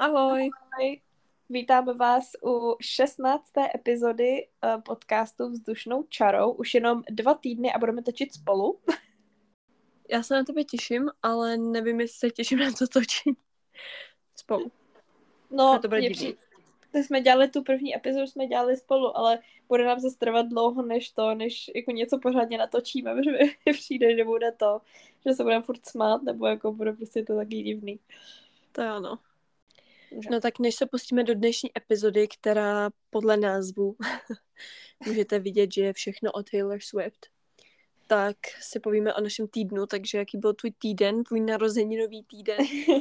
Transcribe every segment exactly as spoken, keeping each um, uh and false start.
Ahoj. Ahoj. Vítáme vás u šestnácté epizody uh, podcastu Vzdušnou čarou. Už jenom dva týdny a budeme točit spolu. Já se na tebe těším, ale nevím, jestli se těším na to točení spolu. No, to bude mě divný. při... Když jsme dělali tu první epizodu, jsme dělali spolu, ale bude nám zase trvat dlouho, než to, než jako něco pořádně natočíme, protože mi přijde, že bude to, že se budeme furt smát, nebo jako bude prostě to taky divný. To ano. Může. No tak než se pustíme do dnešní epizody, která podle názvu můžete vidět, že je všechno o Taylor Swift, tak si povíme o našem týdnu, takže jaký byl tvůj týden, tvůj narozeninový týden?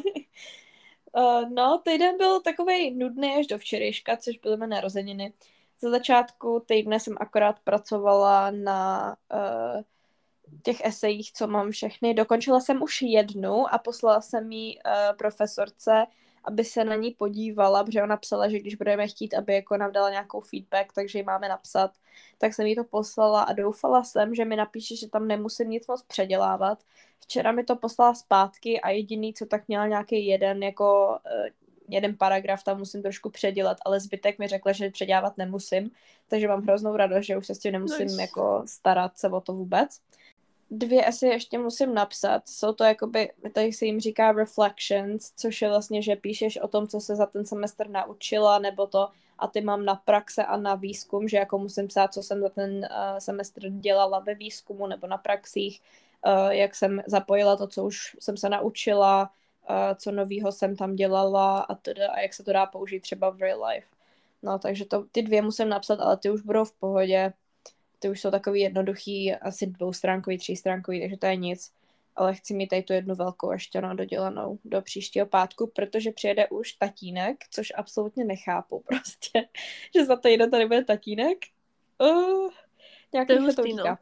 uh, no, týden byl takovej nudný až do včerejška, což byly mé narozeniny. Za začátku týdne jsem akorát pracovala na uh, těch esejích, co mám všechny. Dokončila jsem už jednu a poslala jsem ji uh, profesorce, aby se na ní podívala, protože ona psala, že když budeme chtít, aby jako nám dala nějakou feedback, takže ji máme napsat, tak jsem jí to poslala a doufala jsem, že mi napíše, že tam nemusím nic moc předělávat. Včera mi to poslala zpátky a jediný, co tak měla nějaký jeden jako uh, jeden paragraf tam musím trošku předělat, ale zbytek mi řekla, že předělávat nemusím, takže mám hroznou radost, že už se s tím nemusím Nice. jako starat se o to vůbec. Dvě eseje ještě musím napsat, jsou to jakoby, tady se jim říká reflections, což je vlastně, že píšeš o tom, co se za ten semestr naučila, nebo to, a ty mám na praxe a na výzkum, že jako musím psát, co jsem za ten uh, semestr dělala ve výzkumu nebo na praxích, uh, jak jsem zapojila to, co už jsem se naučila, uh, co novýho jsem tam dělala a teda, a jak se to dá použít třeba v real life. No, takže to, ty dvě musím napsat, ale ty už budou v pohodě. Ty už jsou takový jednoduchý, asi dvoustránkový, třístránkový, takže to je nic. Ale chci mít tady tu jednu velkou ještě no, dodělanou do příštího pátku, protože přijede už tatínek, což absolutně nechápu prostě, že za týden tady bude tatínek. Uh, nějaký se to říká.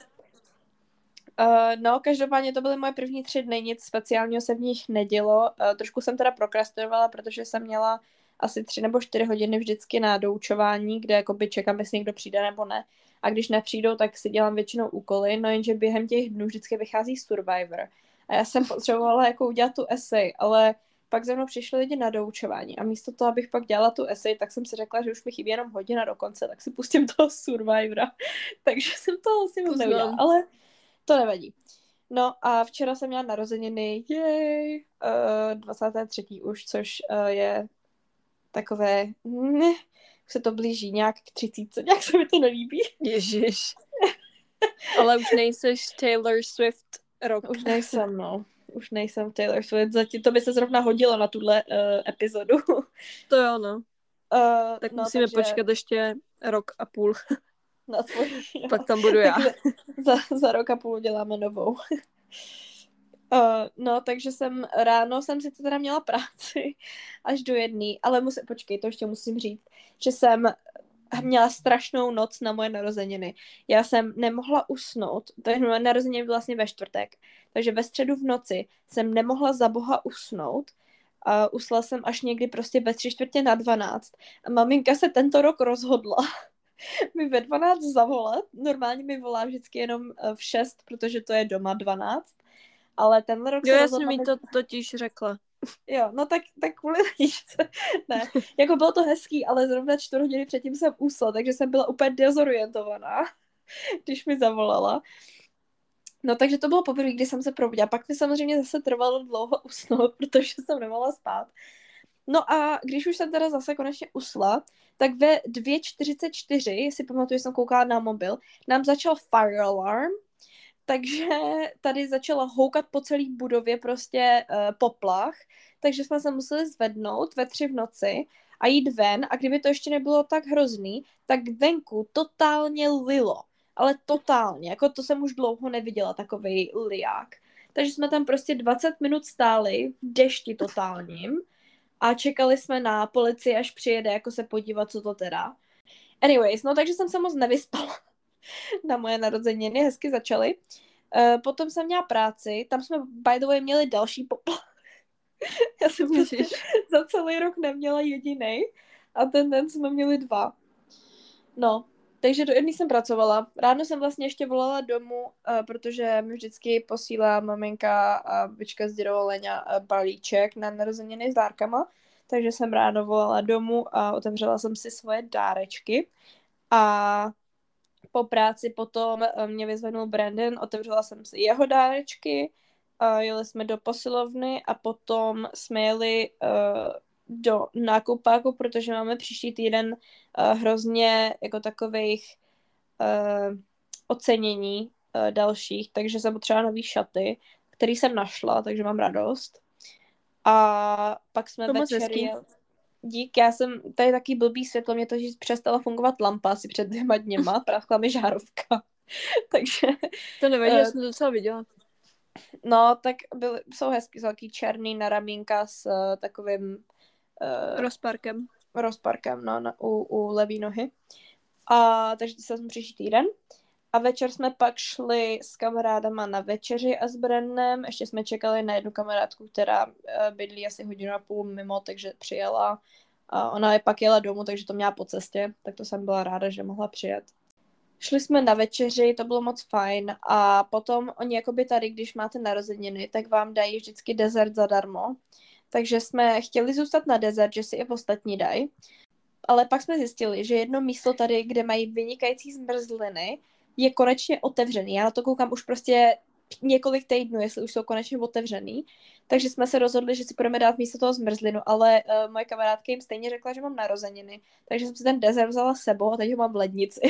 Uh, no, každopádně to byly moje první tři dny, nic speciálního se v nich nedělo. Uh, trošku jsem teda prokrastinovala, protože jsem měla asi tři nebo čtyři hodiny vždycky na doučování, kde jakoby čekám, jestli někdo přijde nebo ne. A když nepřijdou, tak si dělám většinou úkoly, no jenže během těch dnů vždycky vychází Survivor. A já jsem potřebovala jako udělat tu esej, ale pak ze mnou přišli lidi na doučování a místo toho, abych pak dělala tu esej, tak jsem si řekla, že už mi chybí jenom hodina do konce, tak si pustím toho Survivora. Takže jsem to asi moc neudělala, ale to nevadí. No a včera jsem měla narozeniny, jej, uh, dvacáté třetí už, což uh, je takové, ne, už se to blíží nějak k třicítce, nějak se mi to nelíbí. Ježiš. Ale už nejseš Taylor Swift rok. Už nejsem, no. Už nejsem Taylor Swift, zatím to by se zrovna hodilo na tuhle uh, epizodu. To jo, no. Uh, tak no, musíme takže... počkat ještě rok a půl. Na tvoj, Pak tam budu já. za, za rok a půl děláme novou. Uh, no, takže jsem ráno jsem si to teda měla práci až do jedný, ale musím, počkej, to ještě musím říct, že jsem měla strašnou noc na moje narozeniny. Já jsem nemohla usnout, takže moje narozeniny byly vlastně ve čtvrtek, takže ve středu v noci jsem nemohla za boha usnout. A usla jsem až někdy prostě ve tři čtvrtě na dvanáct. A maminka se tento rok rozhodla mi ve dvanáct zavolat. Normálně mi volá vždycky jenom v šest, protože to je doma dvanáct. Ale tenhle rok jo, se já rozhodla... jsem mi to totiž řekla. Jo, no tak, tak kvůli líčce. Ne, jako bylo to hezký, ale zrovna čtyři hodiny předtím jsem usla, takže jsem byla úplně dezorientovaná, když mi zavolala. No takže to bylo poprvé, kdy jsem se probudila. Pak mi samozřejmě zase trvalo dlouho usnout, protože jsem nemohla spát. No a když už jsem teda zase konečně usla, tak ve dvě čtyřicet čtyři, si pamatuju, že jsem koukala na mobil, nám začal fire alarm, takže tady začala houkat po celé budově prostě uh, poplach, takže jsme se museli zvednout ve tři v noci a jít ven a kdyby to ještě nebylo tak hrozný, tak venku totálně lilo, ale totálně, jako to jsem už dlouho neviděla, takovej liák. Takže jsme tam prostě dvacet minut stáli v dešti totálním a čekali jsme na policii, až přijede jako se podívat, co to teda. Anyways, no takže jsem se moc nevyspala na moje narozeniny, hezky začaly. Uh, potom jsem měla práci, tam jsme by the way měli další poplach. Já jsem prostě za celý rok neměla jedinej a ten den jsme měli dva. No, takže do jedný jsem pracovala. Ráno jsem vlastně ještě volala domů, uh, protože mi vždycky posílá maminka a bička z dědou Leňa balíček na narozeniny s dárkama. takže jsem ráno volala domů a otevřela jsem si svoje dárečky a po práci potom mě vyzvednul Brandon, otevřela jsem si jeho dárečky, a jeli jsme do posilovny a potom jsme jeli uh, do nákupáku, protože máme příští týden uh, hrozně jako takových uh, ocenění uh, dalších, takže jsem potřebovala nový šaty, který jsem našla, takže mám radost. A pak jsme To moc večer hezký. jeli. Dík, já jsem, tady taky blbý světlo, mě to, že přestala fungovat lampa asi před dvěma dněma, praskla mi žárovka, takže... To nevadí, uh, já jsem to docela viděla. No, tak byly, jsou hezky, jsou taký černý na ramínka s uh, takovým uh, Rozparkem. rozparkem no, na, u, u levý nohy. A takže to jsem příští týden. A večer jsme pak šli s kamarádama na večeři a s Brennem. Ještě jsme čekali na jednu kamarádku, která uh, bydlí asi hodinu a půl mimo, takže přijela. A ona je pak jela domů, takže to měla po cestě. Tak to jsem byla ráda, že mohla přijet. Šli jsme na večeři, to bylo moc fajn a potom oni jakoby tady, když máte narozeniny, tak vám dají vždycky dezert zadarmo. Takže jsme chtěli zůstat na dezert, že si i ostatní dají. Ale pak jsme zjistili, že jedno místo tady, kde mají vynikající zmrzliny, je konečně otevřený. Já na to koukám už prostě několik týdnů, jestli už jsou konečně otevřený. Takže jsme se rozhodli, že si budeme dát místo toho zmrzlinu, ale uh, moje kamarádka jim stejně řekla, že mám narozeniny. Takže jsem si ten dezert vzala s sebou a teď ho mám v lednici.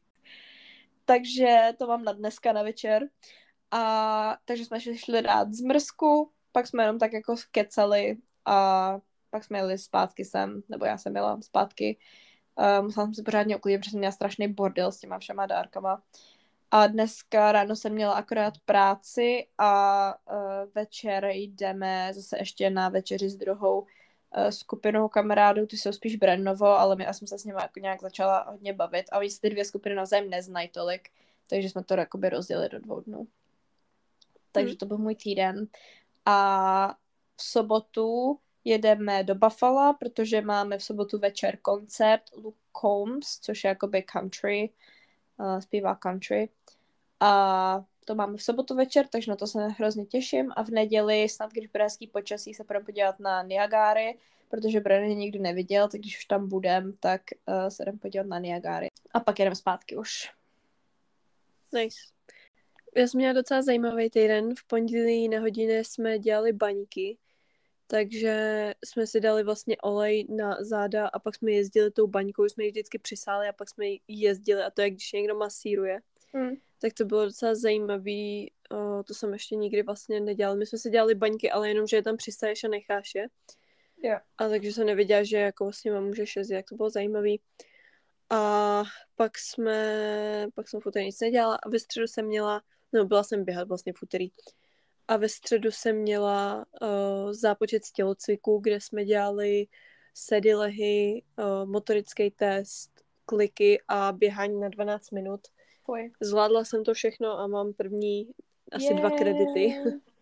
Takže to mám na dneska na večer. A takže jsme šli dát zmrzku, pak jsme jenom tak jako kecali a pak jsme jeli zpátky sem, nebo já jsem jela zpátky. Uh, musela jsem se pořádně uklidit, protože jsem měla strašný bordel s těma všema dárkama. A dneska ráno jsem měla akorát práci a uh, večer jdeme zase ještě na večeři s druhou uh, skupinou kamarádů, ty jsou spíš Brennovo, ale my, já jsem se s nimi jako nějak začala hodně bavit a oni si ty dvě skupiny navzájem neznají tolik, takže jsme to jakoby rozdělili do dvou dnů. Takže to byl můj týden. A v sobotu jedeme do Buffalo, protože máme v sobotu večer koncert Luke Combs, což je jakoby country, uh, zpívá country. A to máme v sobotu večer, takže na to se hrozně těším. A v neděli, snad když bude hezký počasí, se půjdeme podívat na Niagary, protože Brennan nikdy neviděl, tak když už tam budem, tak uh, se jdeme podívat na Niagary. A pak jedeme zpátky už. Nice. Já jsem měla docela zajímavý týden. V pondělí na hodině jsme dělali baňky, takže jsme si dali vlastně olej na záda a pak jsme jezdili tou baňkou, jsme ji vždycky přisáli a pak jsme ji jezdili a to je, když někdo masíruje. Mm. Tak to bylo docela zajímavý, o, to jsem ještě nikdy vlastně nedělala. My jsme si dělali baňky, ale jenom, že je tam přistaješ a necháš je. Yeah. A takže jsem nevěděla, že jako s nima můžeš jezdit, jak to bylo zajímavý. A pak jsme, pak jsem v úterý nic nedělala a ve středu jsem měla, no byla jsem běhat vlastně v úterý. A ve středu jsem měla uh, zápočet z tělocviku, kde jsme dělali sedy, lehy, uh, motorický test, kliky a běhání na dvanáct minut. Fuj. Zvládla jsem to všechno a mám první asi yeah. dva kredity.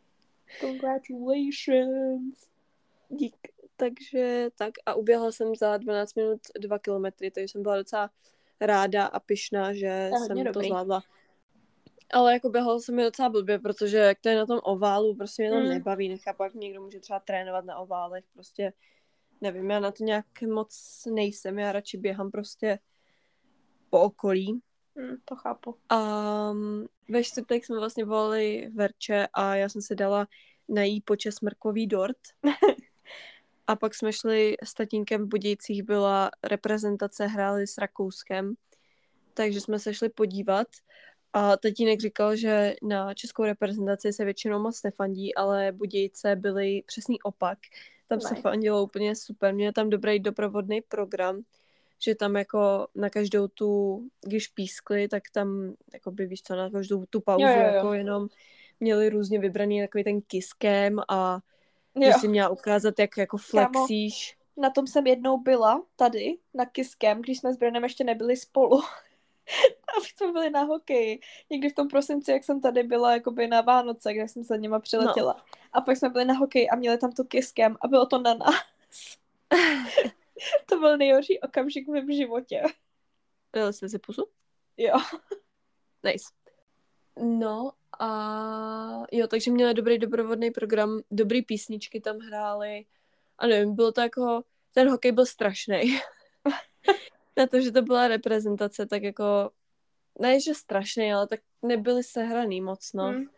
Congratulations. Dík. Takže tak a uběhla jsem za dvanáct minut dva kilometry, takže jsem byla docela ráda a pyšná, že jsem dobrý. to zvládla. Ale jako běhala jsem mi docela blbě, protože jak to je na tom oválu, prostě mě to mm. nebaví, nechápu, jak někdo může třeba trénovat na oválech, prostě nevím, já na to nějak moc nejsem, já radši běhám prostě po okolí. Mm, to chápu. A ve čtvrtek jsme vlastně volali Verče a já jsem se dala na jí počes mrkvový dort. A pak jsme šli s tatínkem v Budějcích, byla reprezentace, hráli s Rakouskem, takže jsme se šli podívat a tatínek říkal, že na českou reprezentaci se většinou moc nefandí, ale Budějce byly přesný opak. Tam nice. Se fandilo úplně super, měl tam dobrý doprovodný program, že tam jako na každou tu, když pískli, tak tam jakoby víš co, na každou tu pauzu jo, jo, jo. jako jenom měli různě vybraný takový ten kiskem a že jsi měla ukázat, jak jako flexíš. Kámo, na tom jsem jednou byla, tady, na Kiskem, když jsme s Brennem ještě nebyli spolu. A jsme byli na hokeji. Někdy v tom prosinci, jak jsem tady byla jakoby na Vánoce, kde jsem se nima přiletěla. No. A pak jsme byli na hokeji a měli tam to Kiskem a bylo to na nás. To byl nejhorší okamžik v mém životě. Dali jste si pusu? Jo. Nice. No a jo, takže měli dobrý doprovodný program, dobrý písničky tam hráli A nevím, bylo to jako, ten hokej byl strašný. Na to, že to byla reprezentace, tak jako, ne, že strašný, ale tak nebyli sehraný moc, no. Hmm.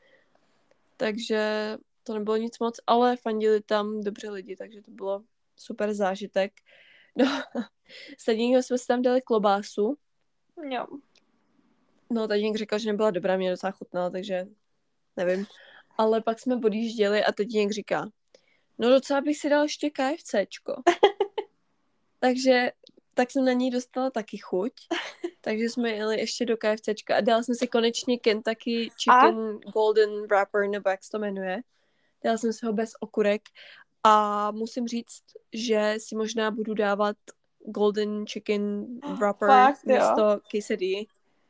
Takže to nebylo nic moc, ale fandili tam dobře lidi, takže to bylo super zážitek. No, s tatínkem jsme si tam dali klobásu. Jo. No, tatínek říkal, že nebyla dobrá, mě docela chutnala, takže nevím. Ale pak jsme odjížděli a tatínek říká, no docela bych si dal ještě KFCčko. Takže tak jsem na ní dostala taky chuť. Takže jsme jeli ještě do KFCčka a dala jsem si konečně Kentucky Chicken a? Golden Wrapper, nebo jak se to jmenuje. Dala jsem si ho bez okurek a musím říct, že si možná budu dávat Golden Chicken Wrapper Fakt, místo quesadilla.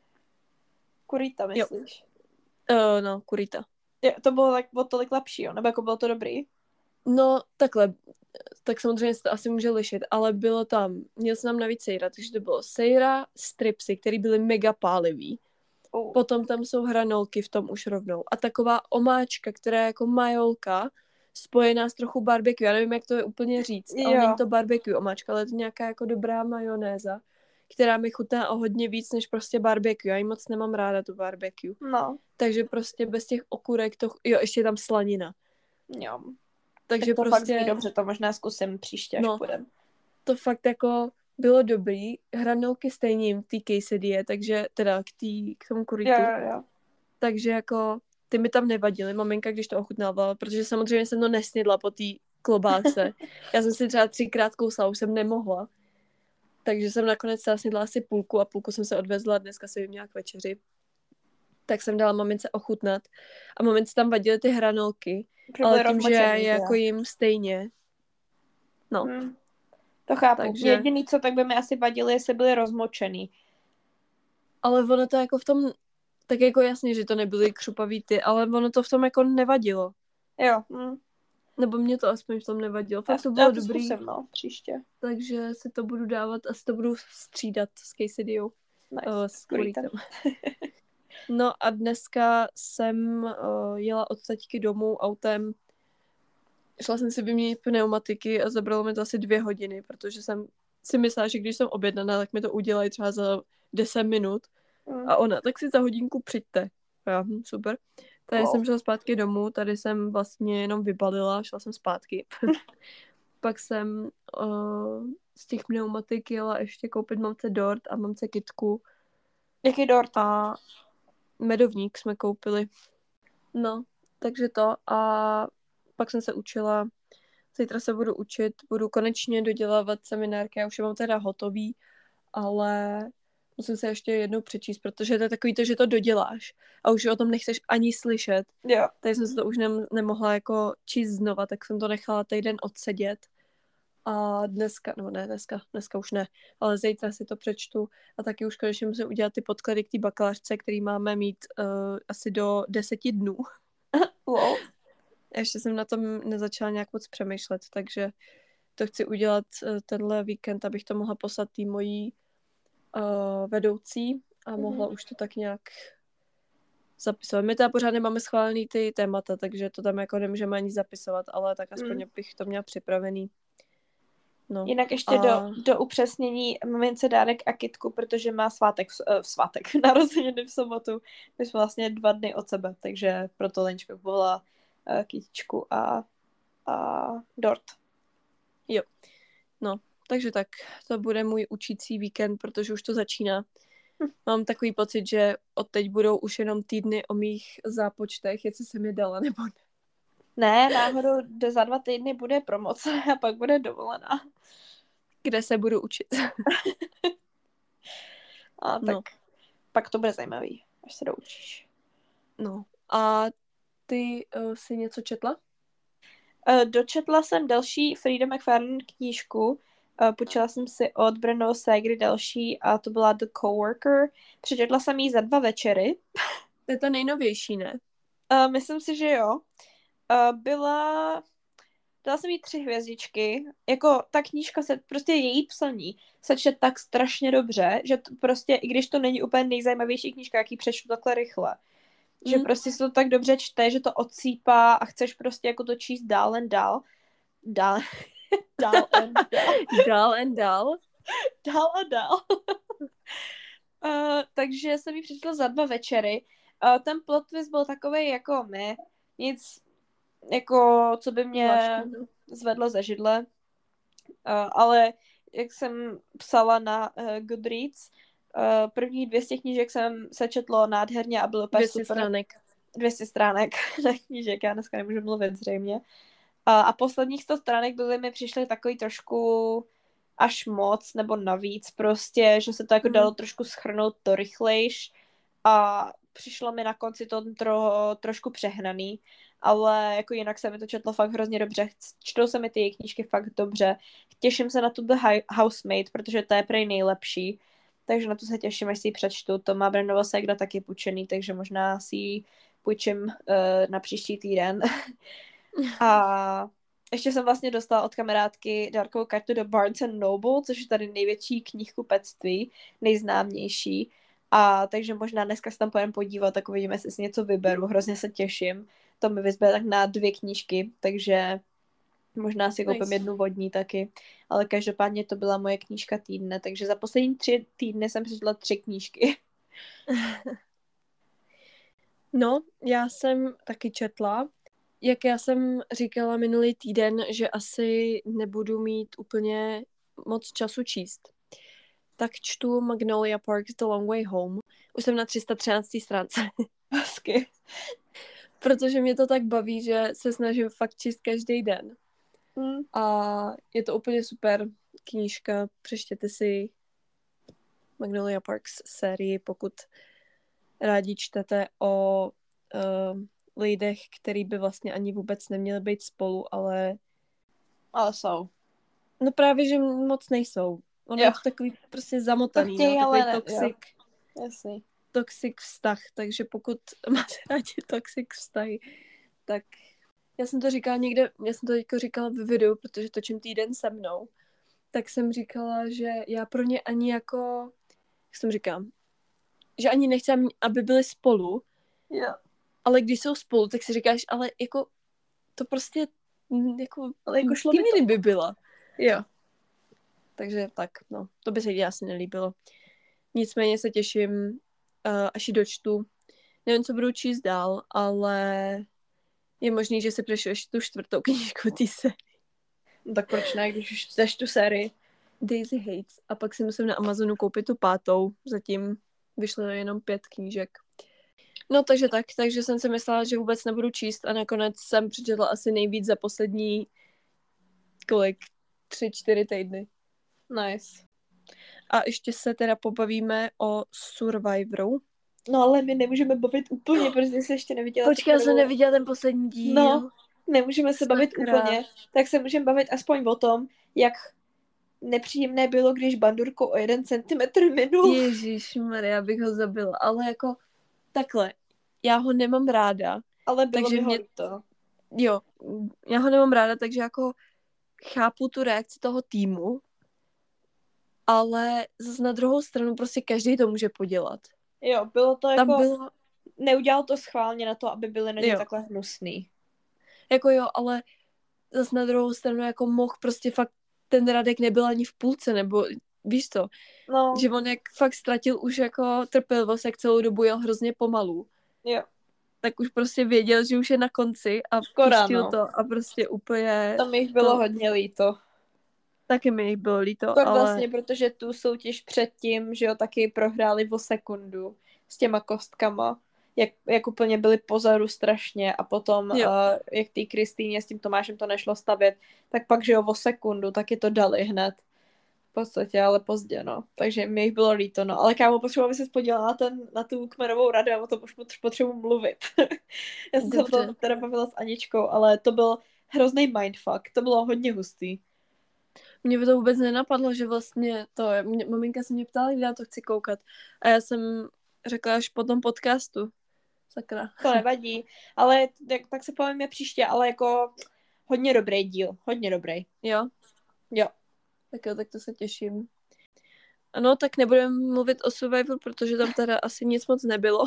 Kurita, myslíš? Uh, no, kurita. Je, to bylo tak, o tolik lepší, jo? Nebo jako bylo to dobrý? No, takhle. Tak samozřejmě se to asi může lišit, ale bylo tam, měl jsem tam navíc sejra, takže to bylo sejra, stripsy, které byly mega pálivý. Uh. Potom tam jsou hranolky v tom už rovnou. A taková omáčka, která je jako majolka, spojená s trochu barbecue. Já nevím, jak to je úplně říct, jo. Ale není to barbecue omáčka, ale je to nějaká jako dobrá majonéza, která mi chutná o hodně víc než prostě barbecue. Já ji moc nemám ráda, tu barbecue. No. Takže prostě bez těch okurek to... Jo, ještě je tam slanina. Jo. Takže tak to prostě... fakt zní dobře, to možná zkusím příště, až no, půjdem. To fakt jako bylo dobrý. Hranolky stejně jim té quesadille, takže teda k, tý, k tomu kuritu. Jo, jo, jo. Takže jako ty mi tam nevadily, maminka, když to ochutnávala, protože samozřejmě jsem to nesnědla po té klobáse. Já jsem si třeba třikrát kousala, už jsem nemohla. Takže jsem nakonec snědla asi půlku a půlku jsem se odvezla, dneska si měla k večeři. Tak jsem dala mamince ochutnat. A mamince tam vadily ty hranolky, ale tím, že je jako jim stejně. No. Hmm. To chápu. Takže... Jediný, co tak by mi asi vadilo, jestli byly rozmočený. Ale ono to jako v tom, tak jako jasně, že to nebyly křupavý ty, ale ono to v tom jako nevadilo. Jo. Hmm. Nebo mě to aspoň v tom nevadilo. Fakt já, to bylo já to dobrý. Zkusím, no, příště. Takže si to budu dávat, asi to budu střídat s quesadillou. Nice. Uh, s kuritem. No a dneska jsem uh, jela od taťky domů autem. Šla jsem si vyměnit pneumatiky a zabralo mi to asi dvě hodiny, protože jsem si myslela, že když jsem objednaná, tak mi to udělají třeba za deset minut. Mm. A ona, tak si za hodinku přijďte. Já, hm, super. Tady wow. jsem šla zpátky domů, tady jsem vlastně jenom vybalila, šla jsem zpátky. Pak jsem uh, z těch pneumatik jela ještě koupit mamce dort a mamce kytku. Jaký dort? A medovník jsme koupili. No, takže to. A pak jsem se učila. Zítra se budu učit, budu konečně dodělávat seminárky. Já už je mám teda hotový, ale musím se ještě jednou přečíst, protože to je takový to, že to doděláš a už o tom nechceš ani slyšet. Jo. Takže jsem se to už ne- nemohla jako číst znova, tak jsem to nechala týden odsedět. A dneska, no ne dneska, dneska už ne, ale zítra si to přečtu a taky už konečně musím udělat ty podklady k té bakalářce, který máme mít uh, asi do deseti dnů. Wow. Ještě jsem na tom nezačala nějak moc přemýšlet, takže to chci udělat uh, tenhle víkend, abych to mohla poslat tý mojí uh, vedoucí a mohla mm-hmm. už to tak nějak zapisovat. My teda pořád nemáme schválený ty témata, takže to tam jako nemůžeme ani zapisovat, ale tak aspoň mm. bych to měla připravený. No. Jinak ještě a... do, do upřesnění mamince dárek a kytku, protože má svátek, uh, svátek, narozeniny v sobotu. My jsme vlastně dva dny od sebe, takže proto Lenčka volala uh, kytičku a, a dort. Jo, no, takže tak, to bude můj učící víkend, protože už to začíná. Hm. Mám takový pocit, že odteď budou už jenom týdny o mých zápočtech, jestli jsem je dala nebo ne. Ne, náhodou za dva týdny bude promoce a pak bude dovolená. Kde se budu učit. A tak no. Pak to bude zajímavý, až se doučíš. No a ty uh, jsi něco četla? Uh, dočetla jsem další Frida McFadden knížku. Uh, počala jsem si od Breno Segry další a to byla The Coworker. Přečetla jsem ji za dva večery. To je ta nejnovější, ne? Uh, myslím si, že jo. Uh, byla... Dala jsem jí tři hvězdičky. Jako ta knížka, se prostě její psaní se čte tak strašně dobře, že to prostě, i když to není úplně nejzajímavější knížka, jaký přečtu takhle rychle, mm. že prostě se to tak dobře čte, že to odsýpá a chceš prostě jako to číst dál jen dál. Dál. Dál and dál. Dál and dál. Dál a dál. uh, takže jsem ji přečetla za dva večery. Uh, ten plot twist byl takovej jako ne, nic jako, co by mě Zvláštní, no. zvedlo ze židle. Uh, ale jak jsem psala na uh, Goodreads, uh, první dvě z těch knížek jsem se četlo nádherně a bylo úplně dvě stě super. stránek. dvě stě stránek na knížek, já dneska nemůžu mluvit zřejmě. A, a posledních sto stránek byly mi přišly takový trošku až moc, nebo navíc prostě, že se to jako Mm. dalo trošku schrnout to rychlejš a přišlo mi na konci to tro, trošku přehnaný, ale jako jinak se mi to četlo fakt hrozně dobře, čtou se mi ty její knížky fakt dobře, těším se na tu The Housemaid, protože to je prej nejlepší, takže na to se těším, až si ji přečtu, to má Brandova ségra taky půjčený, takže možná si ji půjčím uh, na příští týden. A ještě jsem vlastně dostala od kamarádky dárkovou kartu do Barnes and Noble, což je tady největší knihkupectví, nejznámější. A takže možná dneska se tam pojedeme podívat, tak uvidíme, jestli si něco vyberu. Hrozně se těším. To mi vyzbe tak na dvě knížky, takže možná si koupím Nice. jednu vodní taky. Ale každopádně to byla moje knížka týdne, takže za poslední tři týdny jsem přečetla tři knížky. No, já jsem taky četla. Jak já jsem říkala minulý týden, že asi nebudu mít úplně moc času číst, tak čtu Magnolia Parks The Long Way Home. Už jsem na tři sta třinácté stránce. Hezky. Protože mě to tak baví, že se snažím fakt číst každý den. Mm. A je to úplně super knížka. Přečtěte si Magnolia Parks sérii, pokud rádi čtete o uh, lidech, který by vlastně ani vůbec neměli být spolu, ale Ale jsou. no právě, že moc nejsou. Ono Jo. je to takový prostě zamotaný, chtějí, no, ale takový ne- toxic, Jasný. toxic vztah, takže pokud máte rádi toxic vztahy, tak já jsem to říkala někde, já jsem to teďko říkala v videu, protože točím týden se mnou, tak jsem říkala, že já pro ně ani jako, jak jsem říkám, že ani nechci, aby byli spolu, Jo. ale když jsou spolu, tak si říkáš, ale jako to prostě jako, Ale jako šlo s by kým to. jiným by byla. Jo. Takže tak, no, to by se jí asi nelíbilo. Nicméně se těším, uh, až ji dočtu. Nevím, co budu číst dál, ale je možný, že si přečteš tu čtvrtou knížku té série. No tak proč ne, když už čteš tu sérii? Daisy Hates. A pak si musím na Amazonu koupit tu pátou. Zatím vyšlo jenom pět knížek. No takže tak, takže jsem si myslela, že vůbec nebudu číst a nakonec jsem přečetla asi nejvíc za poslední kolik? Tři, čtyři týdny. Nice. A ještě se teda pobavíme o Survivoru. No ale my nemůžeme bavit úplně, protože jsi ještě neviděla. Počkej, já tu jsem prvou- neviděla ten poslední díl. No, nemůžeme se bavit Sakra. úplně, tak se můžeme bavit aspoň o tom, jak nepříjemné bylo, když Bandurko o jeden centimetr minul. Ježišmarja, já bych ho zabila. Ale jako takhle, já ho nemám ráda. Ale bylo takže mi ho mě- líto. Jo, já ho nemám ráda, takže jako chápu tu reakci toho týmu, ale zase na druhou stranu prostě každý to může podělat. Jo, bylo to Tam jako, bylo, neudělal to schválně na to, aby byly na ně Jo. takhle hnusný. jako jo, ale zase na druhou stranu jako mohl prostě fakt, ten Radek nebyl ani v půlce, nebo víš to, No, že on jak fakt ztratil už jako trpělivost, jak celou dobu jel hrozně pomalu, jo, tak už prostě věděl, že už je na konci a Škoda, pustil no. to a prostě úplně, to mi jich bylo to- hodně líto. taky mi jich bylo líto, Tak ale vlastně, protože tu soutěž předtím, že jo, taky prohráli o sekundu s těma kostkama, jak, jak úplně byli pozadu strašně a potom, uh, Jo. jak tý Kristýně s tím Tomášem to nešlo stavět, tak pak, že jo, o sekundu, taky to dali hned. V podstatě, ale pozdě, no. Takže mi jich bylo líto, no. Ale kámo, potřeba, aby se podívala na, ten, na tu kmenovou radu, a o tom už potřebuji mluvit. Já jsem se o Dobře. tom teda bavila s Aničkou, ale to byl hrozný mindfuck. To bylo hodně hustý. mě by to vůbec nenapadlo, že vlastně to, mě, maminka se mě ptala, kdy já to chci koukat a já jsem řekla až po tom podcastu. Sakra. To nevadí, ale tak, tak se povíme příště, ale jako hodně dobrý díl, hodně dobrý. Jo? Jo. Tak jo, tak to se těším. Ano, tak nebudeme mluvit o Survivor, protože tam teda asi nic moc nebylo,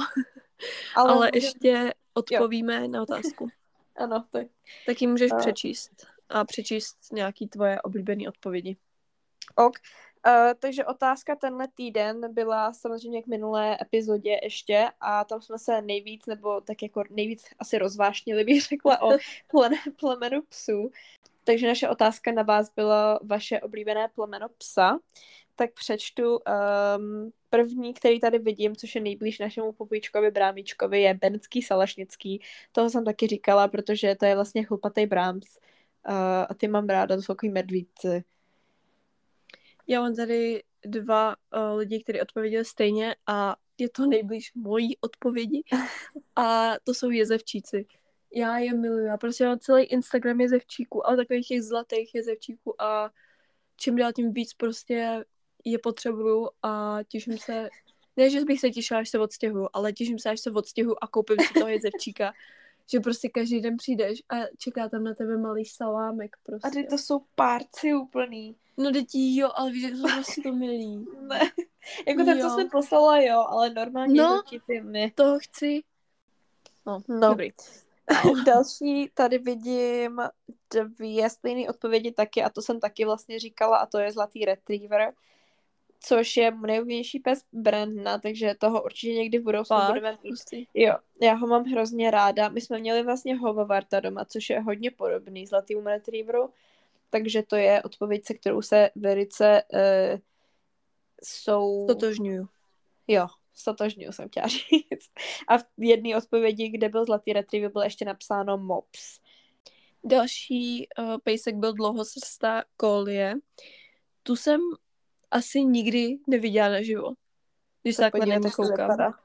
ale, ale může- ještě odpovíme jo. na otázku. Ano, tak. Tak ji můžeš A- přečíst. a přečíst nějaký tvoje oblíbené odpovědi. Ok. Uh, takže otázka tenhle týden byla samozřejmě k minulé epizodě ještě a tam jsme se nejvíc, nebo tak jako nejvíc asi rozvášnili, bych řekla, o plene, plemenu psů. Takže naše otázka na vás byla vaše oblíbené plemeno psa. Tak přečtu um, první, který tady vidím, což je nejblíž našemu popíčkovi Brámičkovi, je Benský salašnický. Toho jsem taky říkala, protože to je vlastně chlupatý Brahms. Uh, a ty mám ráda, to jsou takový medvídci. Já mám tady dva uh, lidi, kteří odpověděli stejně a je to nejblíž mojí odpovědi a to jsou jezevčíci. Já je miluji, já prostě mám celý Instagram jezevčíků, ale takových těch zlatých jezevčíků a čím dál tím víc prostě je potřebuju a těším se, ne, že bych se těšila, až se odstěhuju, ale těším se, až se odstěhuju a koupím si toho jezevčíka, že prostě každý den přijdeš a čeká tam na tebe malý salámek prostě. A ty to jsou párci úplný. No dětí jo, ale víš, jak jsou prostě to milí. Ne, jako ten, co jsi poslala, jo, ale normálně no, to ti ne. toho chci. No, no. Dobrý. Další tady vidím dvě stejné odpovědi taky a to jsem taky vlastně říkala a to je zlatý retriever, což je nejoblíbenější pes Brandna, takže toho určitě někdy v budoucnu budeme mít. Jo, já ho mám hrozně ráda. My jsme měli vlastně Hovavarta doma, což je hodně podobný zlatýmu retrieveru, takže to je odpověď, se kterou se velice uh, jsou... Totožňuju. Jo, stotožňuju jsem chtěla říct. A v jedné odpovědi, kde byl zlatý retriever, bylo ještě napsáno Mops. Další uh, pejsek byl dlouhosrstá Kolie. Tu jsem asi nikdy neviděla naživo. Když se takhle na ně koukám. Uh,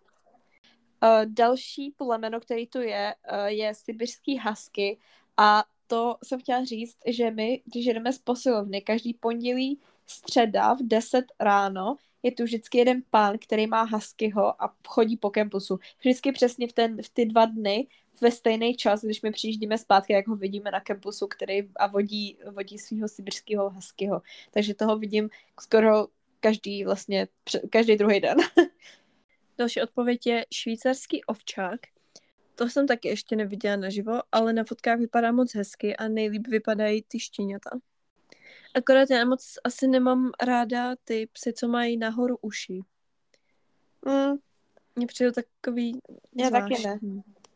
další plemeno, který tu je, uh, je sibirský husky a to jsem chtěla říct, že my, když jdeme z posilovny, každý pondělí středa v deset ráno je tu vždycky jeden pán, který má huskyho a chodí po kampusu. Vždycky přesně v, ten, v ty dva dny ve stejný čas, když my přijíždíme zpátky, jak ho vidíme na kampusu, který a vodí, vodí svého sibirského huskyho. Takže toho vidím skoro každý vlastně, každý druhý den. Další odpověď je švýcarský ovčák. To jsem taky ještě neviděla naživo, ale na fotkách vypadá moc hezky a nejlíp vypadají ty štěňata. Akorát já moc asi nemám ráda ty psy, co mají nahoru uši. Mm. Mně přijde takový Já zvláštní. taky ne.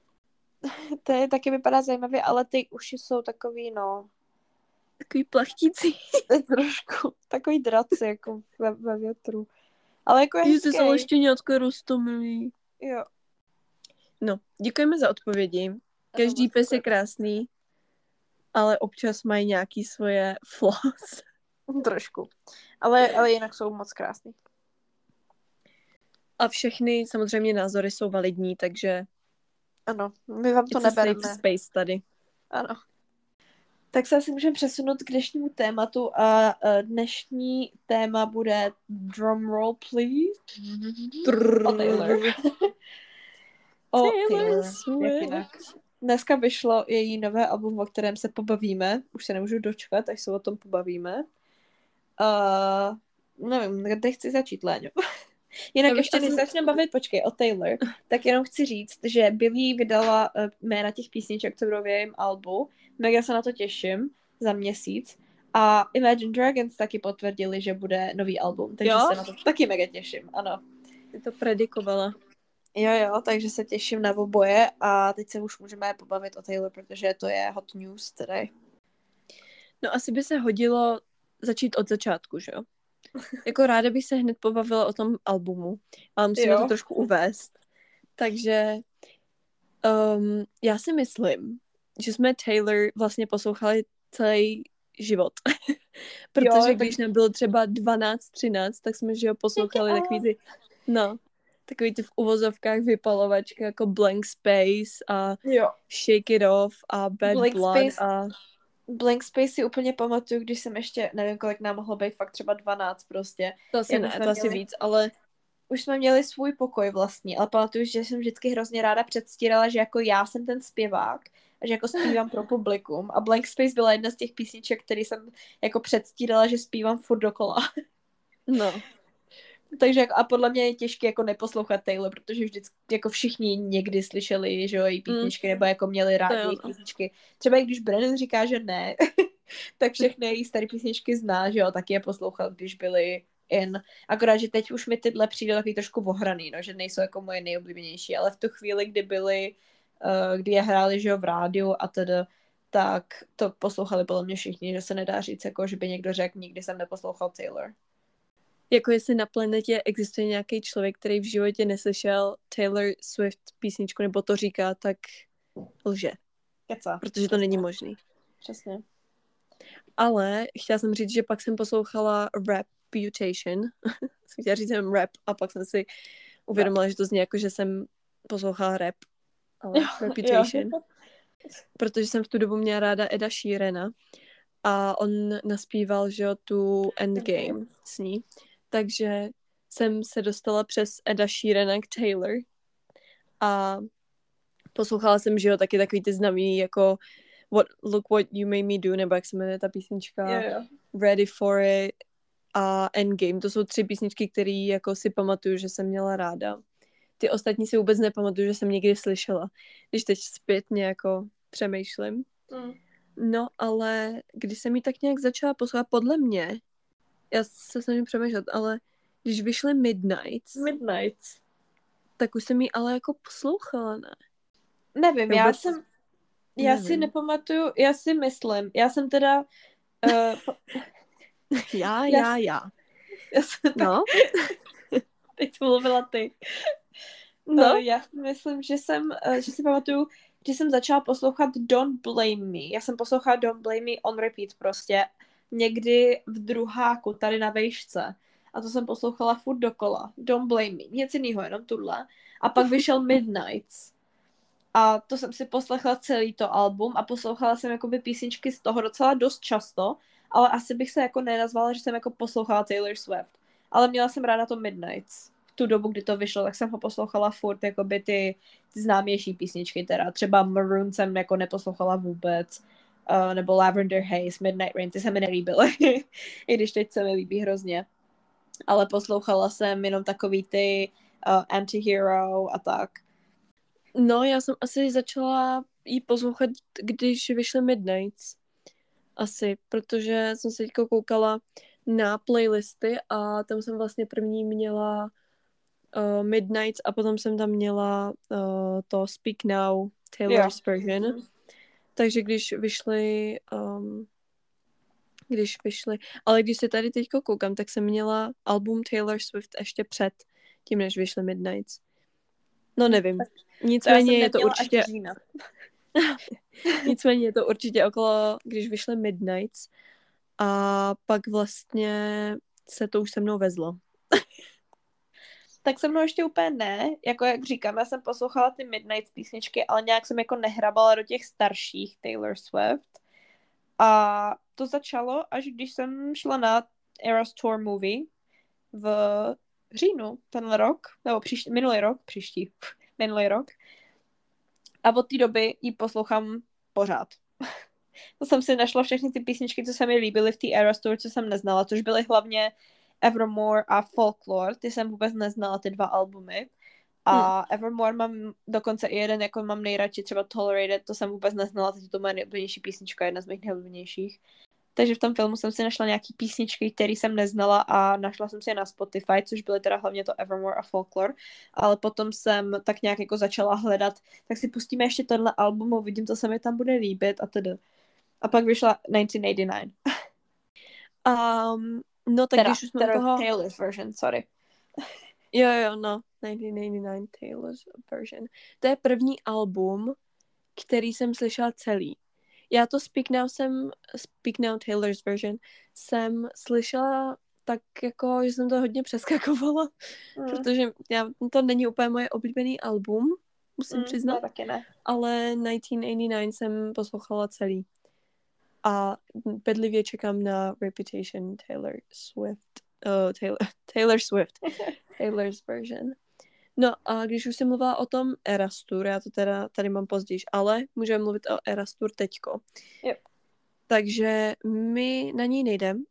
To je, taky vypadá zajímavě, ale ty uši jsou takový, no... Takový plachtící. Trošku. Takový draci, jako ve, ve větru. Ale jako je hezký. Jsi se štěňátko roztomilý. Jo. No, děkujeme za odpovědi. Každý pes je krásný, ale občas mají nějaký svoje flaws. Trošku. Ale, ale jinak jsou moc krásný. A všechny samozřejmě názory jsou validní, takže ano, my vám to it's nebereme. Safe space tady. Ano. Tak se asi můžeme přesunout k dnešnímu tématu a dnešní téma bude drumroll please. O Taylor. O Taylor. Taylor. Dneska vyšlo její nové album, o kterém se pobavíme. Už se nemůžu dočkat, až se o tom pobavíme. Uh, nevím, kde chci začít, Léňo. Jinak ještě než začneme bavit, počkej, o Taylor, tak jenom chci říct, že Billie vydala uh, jména těch písniček, co budou v jejím albu. Mega se na to těším za měsíc. A Imagine Dragons taky potvrdili, že bude nový album, takže jo? se na to taky mega těším, ano. Ty to predikovala. Jo, jo, takže se těším na oboje a teď se už můžeme pobavit o Taylor, protože to je hot news tady. No asi by se hodilo začít od začátku, že jo? Jako ráda bych se hned pobavila o tom albumu, ale musíme jo. to trošku uvést. Takže um, já si myslím, že jsme Taylor vlastně poslouchali celý život. Protože jo, tak... když nám bylo třeba dvanáct třináct, tak jsme, že jo, poslouchali takový ty, no, takový ty v uvozovkách vypalovačky jako Blank Space a jo. Shake It Off a Bad Blank Blood Space. a... Blank Space si úplně pamatuju, když jsem ještě, nevím kolik nám mohlo být, fakt třeba dvanáct prostě. To asi ne, to asi víc, ale... Už jsme měli svůj pokoj vlastní, ale pamatuju, že jsem vždycky hrozně ráda předstírala, že jako já jsem ten zpěvák a že jako zpívám pro publikum. A Blank Space byla jedna z těch písniček, který jsem jako předstírala, že zpívám furt dokola. No. Takže jako, a podle mě je těžké jako neposlouchat Taylor, protože vždycky jako všichni někdy slyšeli, že jo, její písničky, mm. nebo jako měli rádi její písničky. Třeba i když Brennan říká, že ne. tak všechny její staré písničky zná, že jo, taky je poslouchal, když byly in. Akorát, že teď už mi tyhle přijde takový trošku ohraný, no, že nejsou jako moje nejoblíbenější, ale v tu chvíli, kdy byly, uh, kdy je hráli, že jo, v rádiu a teda, tak to poslouchali podle mě všichni, že se nedá říct, jako, že by někdo řekl, nikdy jsem neposlouchal Taylor. Jako jestli na planetě existuje nějaký člověk, který v životě neslyšel Taylor Swift písničku, nebo to říká, tak lže. Keca. Protože to Přesně. není možný. Přesně. Ale chtěla jsem říct, že pak jsem poslouchala Reputation. jsem chtěla říct jenom rap a pak jsem si uvědomila, rap. Že to zní jako, že jsem poslouchala rap. Ale jo, Reputation. Jo. Protože jsem v tu dobu měla ráda Eda Sheerana a on naspíval, že jo, tu Endgame s ní. Takže jsem se dostala přes Eda Sheerana k Taylor a poslouchala jsem, že jo, taky takový ty známý jako what, Look What You Made Me Do, nebo jak se jmenuje ta písnička, Jo, jo. Ready For It a Endgame. To jsou tři písničky, které jako si pamatuju, že jsem měla ráda. Ty ostatní si vůbec nepamatuju, že jsem někdy slyšela, když teď zpětně jako přemýšlím. Mm. No, ale když jsem ji tak nějak začala poslouchat, podle mě, já se snažím přemýšlet, ale když vyšly Midnights, Midnights. tak už jsem ji ale jako poslouchala, ne? Nevím, Já já vůbec jsem, já nevím. si nepamatuju, já si myslím, já jsem teda, uh, já, já, já, já. já jsem No? teď mluvila ty. No? Uh, já si myslím, že jsem, uh, že si pamatuju, že jsem začala poslouchat Don't Blame Me. Já jsem poslouchala Don't Blame Me on repeat prostě někdy v druháku, tady na vejšce. A to jsem poslouchala furt dokola. Don't Blame Me. Nic jiného, jenom tuhle. A pak vyšel Midnights. A to jsem si poslechla celý to album a poslouchala jsem jakoby písničky z toho docela dost často, ale asi bych se jako nenazvala, že jsem jako poslouchala Taylor Swift. Ale měla jsem ráda to Midnights. V tu dobu, kdy to vyšlo, tak jsem ho poslouchala furt, jakoby ty, ty známější písničky teda. Třeba Maroon jsem jako neposlouchala vůbec. Uh, nebo Lavender Haze, Midnight Rain, ty se mi nelíbily. I když teď se mi líbí hrozně. Ale poslouchala jsem jenom takový ty uh, Antihero a tak. No, já jsem asi začala jí poslouchat, když vyšly Midnights. Asi, protože jsem se teďka koukala na playlisty a tam jsem vlastně první měla uh, Midnights a potom jsem tam měla uh, to Speak Now, Taylor's Jo. version. Mm-hmm. Takže když vyšly um, když vyšly, ale když se tady teďko koukám, tak jsem měla album Taylor Swift ještě před tím, než vyšly Midnights. No nevím. Nicméně je to určitě Nicméně je to určitě okolo, když vyšly Midnights a pak vlastně se to už se mnou vezlo. Tak se mnou ještě úplně ne, jako jak říkám, já jsem poslouchala ty Midnights písničky, ale nějak jsem jako nehrabala do těch starších Taylor Swift. A to začalo, až když jsem šla na Eras Tour Movie v říjnu tenhle rok, nebo příští, minulý rok, příští, minulý rok. A od té doby ji poslouchám pořád. To jsem si našla všechny ty písničky, co se mi líbily v té Eras Tour, co jsem neznala, což byly hlavně Evermore a Folklore, ty jsem vůbec neznala, ty dva albumy. A hmm. Evermore mám dokonce i jeden, jako mám nejradši, třeba Tolerated, to jsem vůbec neznala, teď to moje nejoblíbenější písnička, jedna z mých nejoblíbenějších. Takže v tom filmu jsem si našla nějaký písničky, které jsem neznala a našla jsem si je na Spotify, což byly teda hlavně to Evermore a Folklore, ale potom jsem tak nějak jako začala hledat, tak si pustíme ještě tohle album, uvidím, co se mi tam bude líbit a tedy. A pak vyšla nineteen eighty-nine. um, no tak teda, když už jsme teda toho... Taylor's version, sorry. Jo, jo, no. nineteen eighty-nine Taylor's version. To je první album, který jsem slyšela celý. Já to Speak Now jsem, Speak Now Taylor's version, jsem slyšela tak jako, že jsem to hodně přeskakovala, mm. protože já, to není úplně moje oblíbený album, musím mm, přiznat, ne, taky ne. Ale nineteen eighty-nine jsem poslouchala celý. A bedlivě čekám na Reputation Taylor Swift, uh, Taylor, Taylor Swift, Taylor's version. No a když už jsem mluvila o tom Eras Tour, já to teda tady mám později, ale můžeme mluvit o Eras Tour teďko. Yep. Takže my na ní nejdem.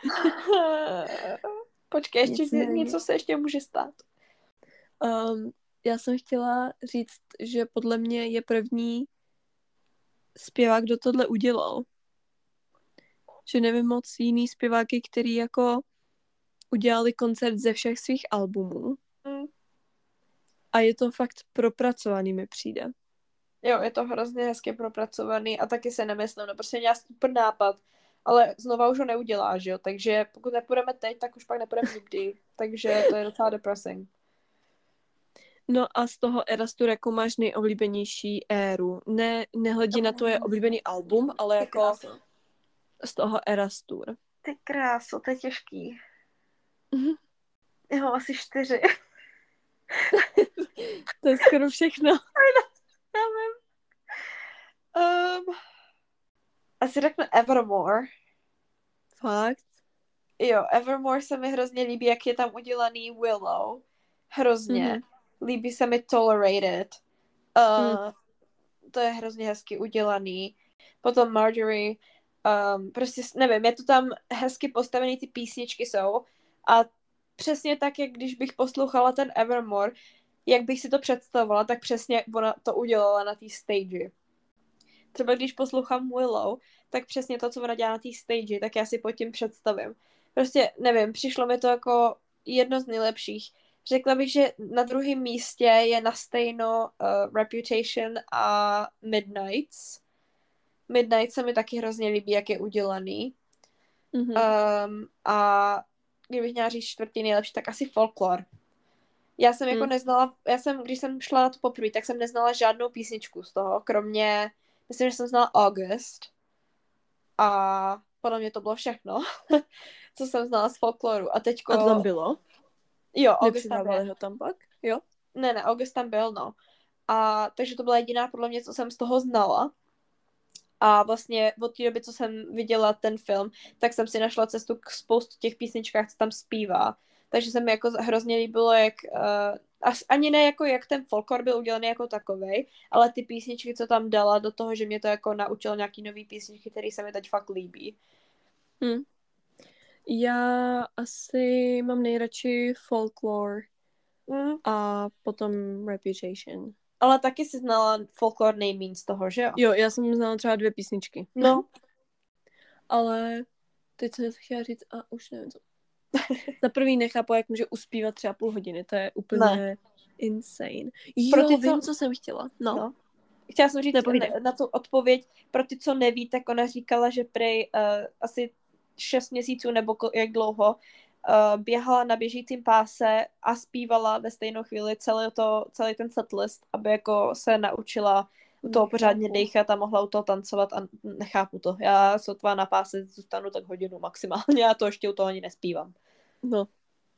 Počkej, ještě Nicméně. něco se ještě může stát. Um, já jsem chtěla říct, že podle mě je první zpěvák, kdo tohle udělal. že nevím moc jiný zpěváky, který jako udělali koncert ze všech svých albumů. Mm. A je to fakt propracovaný, mi přijde. Jo, je to hrozně hezky propracovaný a taky se nemyslím, no prostě měla super nápad, ale znova už ho neudělá, že jo, takže pokud nepůjdeme teď, tak už pak nepůjdeme nikdy, takže to je docela depressing. No a z toho Eras Tour jako máš nejoblíbenější éru. Ne, nehledí na to je oblíbený album, ale jako kráso. z toho Eras Tour. Ty kráso, to je těžký. Mhm. Já mám asi čtyři. To je skoro všechno. Já vím. Um, asi řeknu Evermore. Fakt? Jo, Evermore se mi hrozně líbí, jak je tam udělaný Willow. Hrozně. Mhm. Líbí se mi Tolerated. Uh, Mm. To je hrozně hezky udělaný. Potom Marjorie. Um, prostě nevím, je to tam hezky postavený, ty písničky jsou. A přesně tak, jak když bych poslouchala ten Evermore, jak bych si to představovala, tak přesně ona to udělala na té stage. Třeba když poslouchám Willow, tak přesně to, co ona dělá na té stage, tak já si pod tím představím. Prostě, nevím, přišlo mi to jako jedno z nejlepších. Řekla bych, že na druhém místě je na stejno uh, Reputation a Midnights. Midnight se mi taky hrozně líbí, jak je udělaný. Mm-hmm. Um, a kdybych měla říct čtvrtý nejlepší, tak asi Folklore. Já jsem jako Mm. neznala, já jsem, když jsem šla na to poprvé, tak jsem neznala žádnou písničku z toho, kromě, myslím, že jsem znala August. A podle mě to bylo všechno, co jsem znala z Folkloru. A teďko... A to tam bylo? Jo, August tam Nepřidávali byl. ho tam pak? Jo? Ne, ne, August tam byl, no. A takže to byla jediná podle mě, co jsem z toho znala. A vlastně od té doby, co jsem viděla ten film, tak jsem si našla cestu k spoustu těch písničkách, co tam zpívá. Takže se mi jako hrozně líbilo, jak uh, ani ne jako jak ten folklor byl udělaný jako takovej, ale ty písničky, co tam dala do toho, že mě to jako naučilo nějaký nový písničky, které se mi teď fakt líbí. Hmm. Já asi mám nejradši Folklore Mm. a potom Reputation. Ale taky si znala folklor nejmín z toho, že jo? Jo, já jsem znala třeba dvě písničky. No. Ale teď jsem chtěla říct a už nevím co. Za prvý nechápu, jak může uspívat třeba půl hodiny. To je úplně Ne. insane. Jo, Pro ty, vím, co... co jsem chtěla. No. no. Chtěla jsem říct na, Nepovídej. na tu odpověď, pro ty, co neví, tak ona říkala, že prej uh, asi šest měsíců nebo jak dlouho uh, běhala na běžícím páse a zpívala ve stejnou chvíli celý, to, celý ten setlist, aby jako se naučila u toho pořádně dejchat a mohla u toho tancovat a nechápu to. Já sotva na páse zůstanu tak hodinu maximálně, já to ještě u toho ani nespívám. No.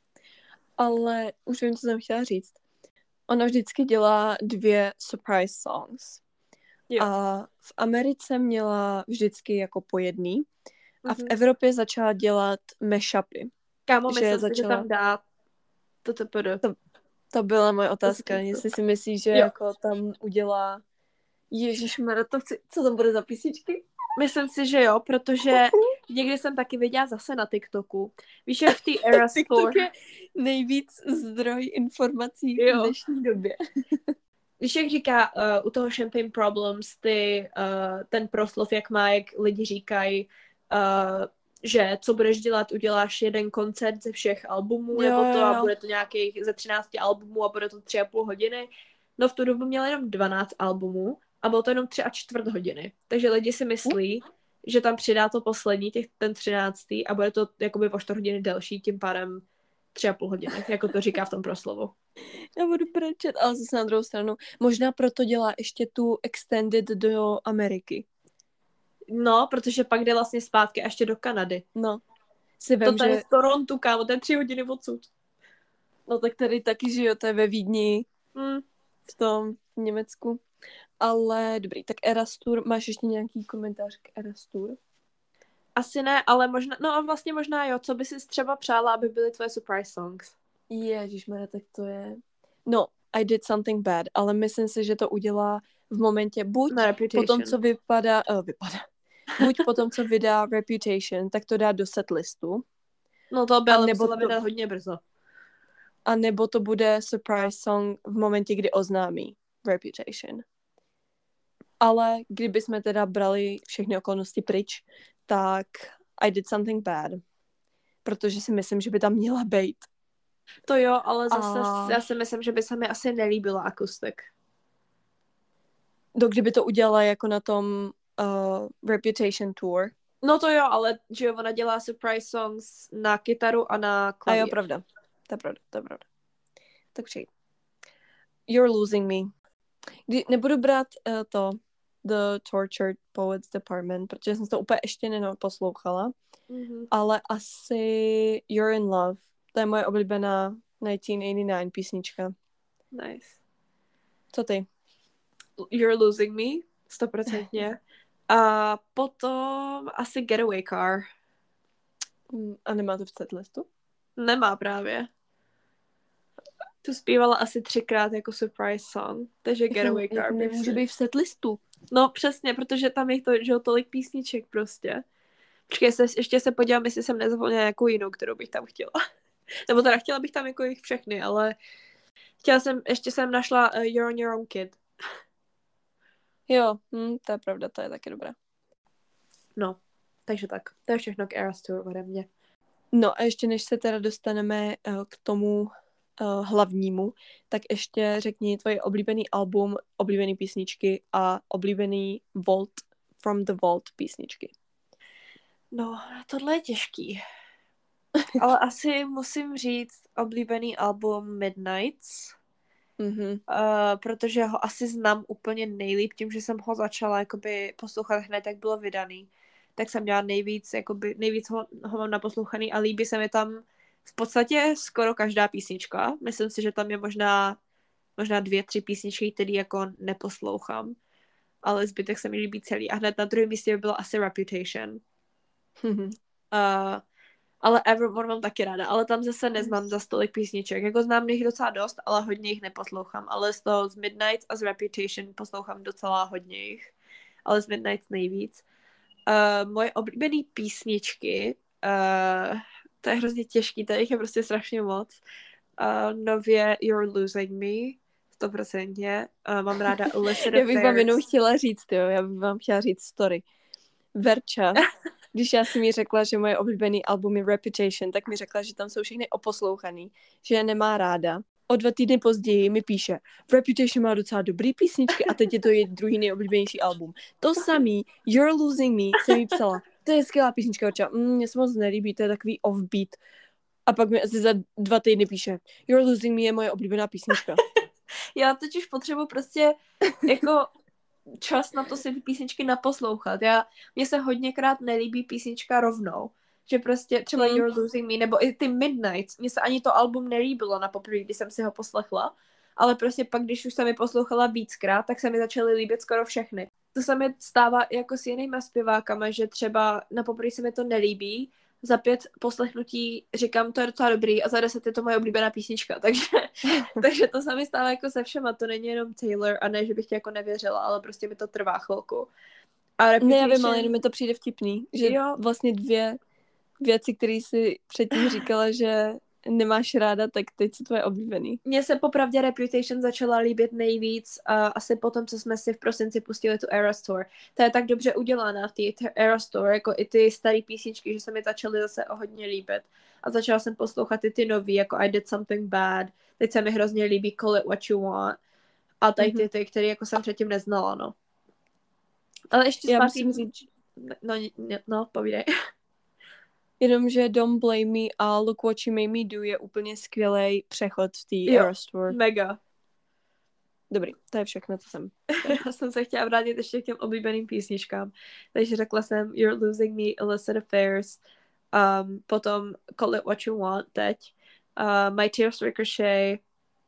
Ale už vím, co jsem chtěla říct. Ona vždycky dělá dvě surprise songs. Jo. A v Americe měla vždycky jako po jedný. A v Mhm. Evropě začala dělat mashupy. Kámo, že myslím začala... si, že tam dá to to To, to byla moje otázka. To Jestli si myslíš, že jo. jako tam udělá Ježišmarja, to chci... Co tam bude za písničky? Myslím si, že jo, protože někdy jsem taky viděla zase na TikToku. Víš, jak v té Eras TikTok Tour... je nejvíc zdroj informací Jo. v dnešní době. Víš, jak říká uh, u toho Champagne Problems ty, uh, ten proslov, jak má, jak lidi říkají, uh, že co budeš dělat, uděláš jeden koncert ze všech albumů, Jo, nebo to jo, a jo. bude to nějakých ze třinácti albumů a bude to tři a půl hodiny. No v tu dobu měla jenom dvanáct albumů a bylo to jenom tři a čtvrt hodiny. Takže lidi si myslí, uh. že tam přidá to poslední, těch, ten třináctý a bude to jakoby o čtvrt hodiny delší, tím pádem tři a půl hodiny, jako to říká v tom proslovu. Já budu brečet, ale zase na druhou stranu. Možná proto dělá ještě tu extended do Ameriky. No, protože pak jde vlastně zpátky ještě do Kanady. No. Si vem, to tady že... z Torontu, kámo, to je tři hodiny odsud. No tak tady taky, že jo, to je ve Vídni, Hmm. v tom v Německu. Ale dobrý, tak Eras Tour, máš ještě nějaký komentář k Eras Tour? Asi ne, ale možná, no a vlastně možná jo, co by si třeba přála, aby byly tvoje surprise songs? Ježišmarja, tak to je... No, I did something bad, ale myslím si, že to udělá v momentě buď po tom, co vypadá... Uh, vypadá. Buď po tom, co vydá Reputation, tak to dá do setlistu. No to by ale nebo musela to... vydat hodně brzo. A nebo to bude surprise song v momentě, kdy oznámí Reputation. Ale kdybychom teda brali všechny okolnosti pryč, tak I Did Something Bad, protože si myslím, že by tam měla být. To jo, ale zase A... já si myslím, že by se mi asi nelíbila akustik. Do kdyby to udělala jako na tom uh, Reputation Tour. No to jo, ale že jo, ona dělá surprise songs na kytaru a na klavír. A jo, pravda. To je pravda, to je pravda. Takže You're Losing Me. Kdy, nebudu brát uh, to The Tortured Poets Department, protože jsem to úplně ještě neposlouchala, mm-hmm. ale asi You're in Love. To je moje oblíbená devatenáct osmdesát devět písnička. Nice. Co ty? You're Losing Me, stoprocentně. A potom asi Getaway Car. A nemá to v setlistu? Nemá právě. Tu zpívala asi třikrát jako surprise song, takže Getaway Car. Nemůže být v setlistu. No přesně, protože tam je to, že jo, tolik písniček prostě. Počkej, se, ještě se podívám, jestli jsem nezapomněla nějakou jinou, kterou bych tam chtěla. Nebo teda chtěla bych tam jako jich všechny, ale chtěla jsem, ještě jsem našla uh, You're on Your Own Kid. Jo, hm, to je pravda, to je taky dobré. No, takže tak. To je všechno k Eras Tour ode mě. No a ještě než se teda dostaneme uh, k tomu uh, hlavnímu, tak ještě řekni tvoje oblíbený album, oblíbený písničky a oblíbený Vault from the Vault písničky. No, tohle je těžký. Ale asi musím říct oblíbený album Midnights, mm-hmm. uh, protože ho asi znám úplně nejlíp, tím, že jsem ho začala jakoby poslouchat hned, jak bylo vydaný. Tak jsem měla nejvíc, jakoby, nejvíc ho, ho mám naposlouchaný a líbí se mi tam v podstatě skoro každá písnička. Myslím si, že tam je možná, možná dvě, tři písničky, které jako neposlouchám, ale zbytek se mi líbí celý. A hned na druhém místě by bylo asi Reputation. Mm-hmm. Uh, ale Evermore mám taky ráda, ale tam zase neznám za tolik písniček. Jako znám jich docela dost, ale hodně jich neposlouchám. Ale z toho z Midnight a z Reputation poslouchám docela hodně jich. Ale z Midnight nejvíc. Uh, moje oblíbené písničky, uh, to je hrozně těžký, to jich je prostě strašně moc. Uh, nově You're Losing Me, sto procent. Uh, mám ráda Illicit Já bych vám jenom chtěla říct, jo, já bych vám chtěla říct story. Verča, když já si mi řekla, že moje oblíbený album je Reputation, tak mi řekla, že tam jsou všechny oposlouchaný, že je nemá ráda. O dva týdny později mi píše, Reputation má docela dobrý písničky a teď je to její druhý nejoblíbenější album. To samý, You're Losing Me, jsem jí psala, to je skvělá písnička, Verča, mm, mě se moc nelíbí, to je takový offbeat. A pak mi asi za dva týdny píše, You're Losing Me je moje oblíbená písnička. Já totiž potřebuji prostě jako čas na to si ty písničky naposlouchat. Já, mně se hodněkrát nelíbí písnička rovnou. Že prostě třeba mm. You're Losing Me, nebo i ty Midnights. Mně se ani to album nelíbilo na poprvé, když jsem si ho poslechla. Ale prostě pak, když už jsem mi poslouchala víckrát, tak se mi začaly líbit skoro všechny. To se mi stává jako s jinýma zpěvákama, že třeba na poprvé se mi to nelíbí, za pět poslechnutí říkám, to je docela dobrý a za deset je to moje oblíbená písnička, takže, takže to se mi stává jako se všema, to není jenom Taylor a ne, že bych ti jako nevěřila, ale prostě mi to trvá chvilku. A Reputation... Ne, já vím, ale jenom mi to přijde vtipný, že jo. Vlastně dvě věci, které jsi předtím říkala, že nemáš ráda, tak teď jsou tvoje oblíbený. Mně se popravdě Reputation začala líbit nejvíc a asi potom, co jsme si v prosinci pustili tu Eras Tour. To je tak dobře udělaná v té Eras Tour, jako i ty staré písničky, že se mi začaly zase o hodně líbit. A začala jsem poslouchat i ty nový, jako I Did Something Bad. Teď se mi hrozně líbí Call It What You Want. A tady ty, ty které jako jsem předtím neznala, no. Ale ještě Já zpátky... musím říct... No, no, no, povídej. Jenomže Don't Blame Me a Look What You Made Me Do je úplně skvělý přechod v té Eras Tour. Mega. Dobrý, to je všechno, co jsem. Já jsem se chtěla vrátit ještě k těm oblíbeným písničkám. Takže řekla jsem You're Losing Me, Illicit Affairs, um, potom Call It What You Want teď, uh, My Tears Ricochet,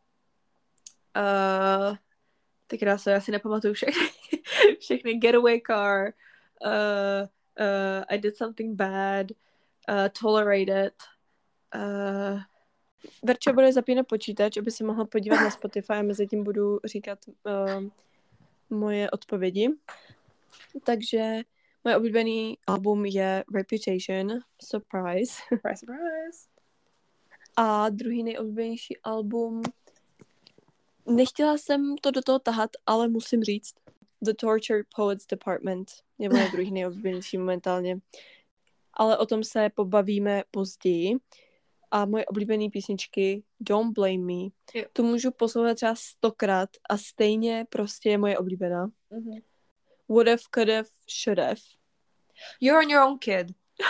uh, tak já se asi nepamatuju všechny, všechny Getaway Car, uh, uh, I Did Something Bad, uh, Tolerated. Uh... Verča bude zapínat počítač, aby se mohla podívat na Spotify a mezi tím budu říkat uh, moje odpovědi. Takže moje oblíbený album je Reputation, surprise. Surprise, surprise. A druhý nejoblíbenější album, nechtěla jsem to do toho tahat, ale musím říct, The Tortured Poets Department je moje druhý nejoblíbenější momentálně. ale o tom se pobavíme později. A moje oblíbené písničky Don't Blame Me. Jo. Tu můžu poslouchat třeba stokrát a stejně prostě je moje oblíbená. Mm-hmm. Would have, could have, should have. You're on your own, kid.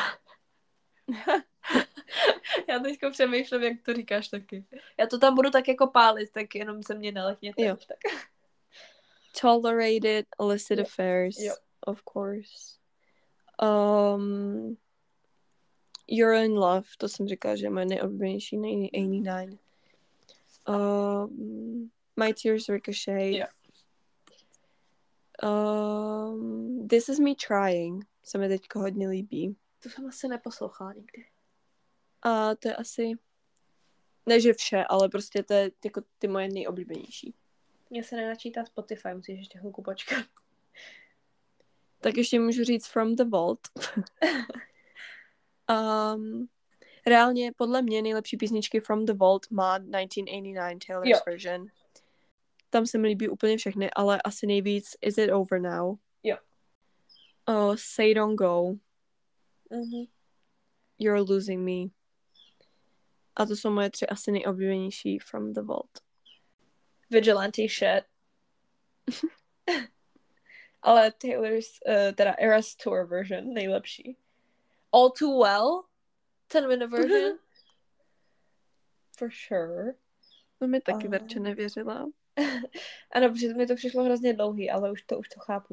Já teďko přemýšlím, jak to říkáš taky. Já to tam budu tak jako pálit, tak jenom se mě nelechněte. Jo. Tak. Tolerated, illicit Jo. affairs, Jo. of course. Um, You're in love, to jsem říkala, že je moje nejoblíbenější, osmdesát devět. Um, My Tears Ricochet. Jo. Um, This Is Me Trying se mi teďko hodně líbí. To jsem asi neposlouchala nikdy. A to je asi, ne že vše, ale prostě to je jako ty moje nejoblíbenější. Mně se nenačítá Spotify, musíš ještě chvilku počkat. Tak ještě můžu říct From the Vault. um, reálně podle mě nejlepší písničky From the Vault má devatenáct osmdesát devět Taylor's Jo. version. Tam se mi líbí úplně všechny, ale asi nejvíc Is It Over Now. Jo. Oh, Say Don't Go. Mm-hmm. You're Losing Me. A to jsou moje tři asi nejoblíbenější From the Vault. Vigilante shit. Ale Taylor's, uh, teda Eras Tour version, nejlepší. All Too Well, ten minute version. For sure. To mi taky Uh. Verče nevěřila. Ano, protože mi to přišlo hrozně dlouhý, ale už to, už to chápu.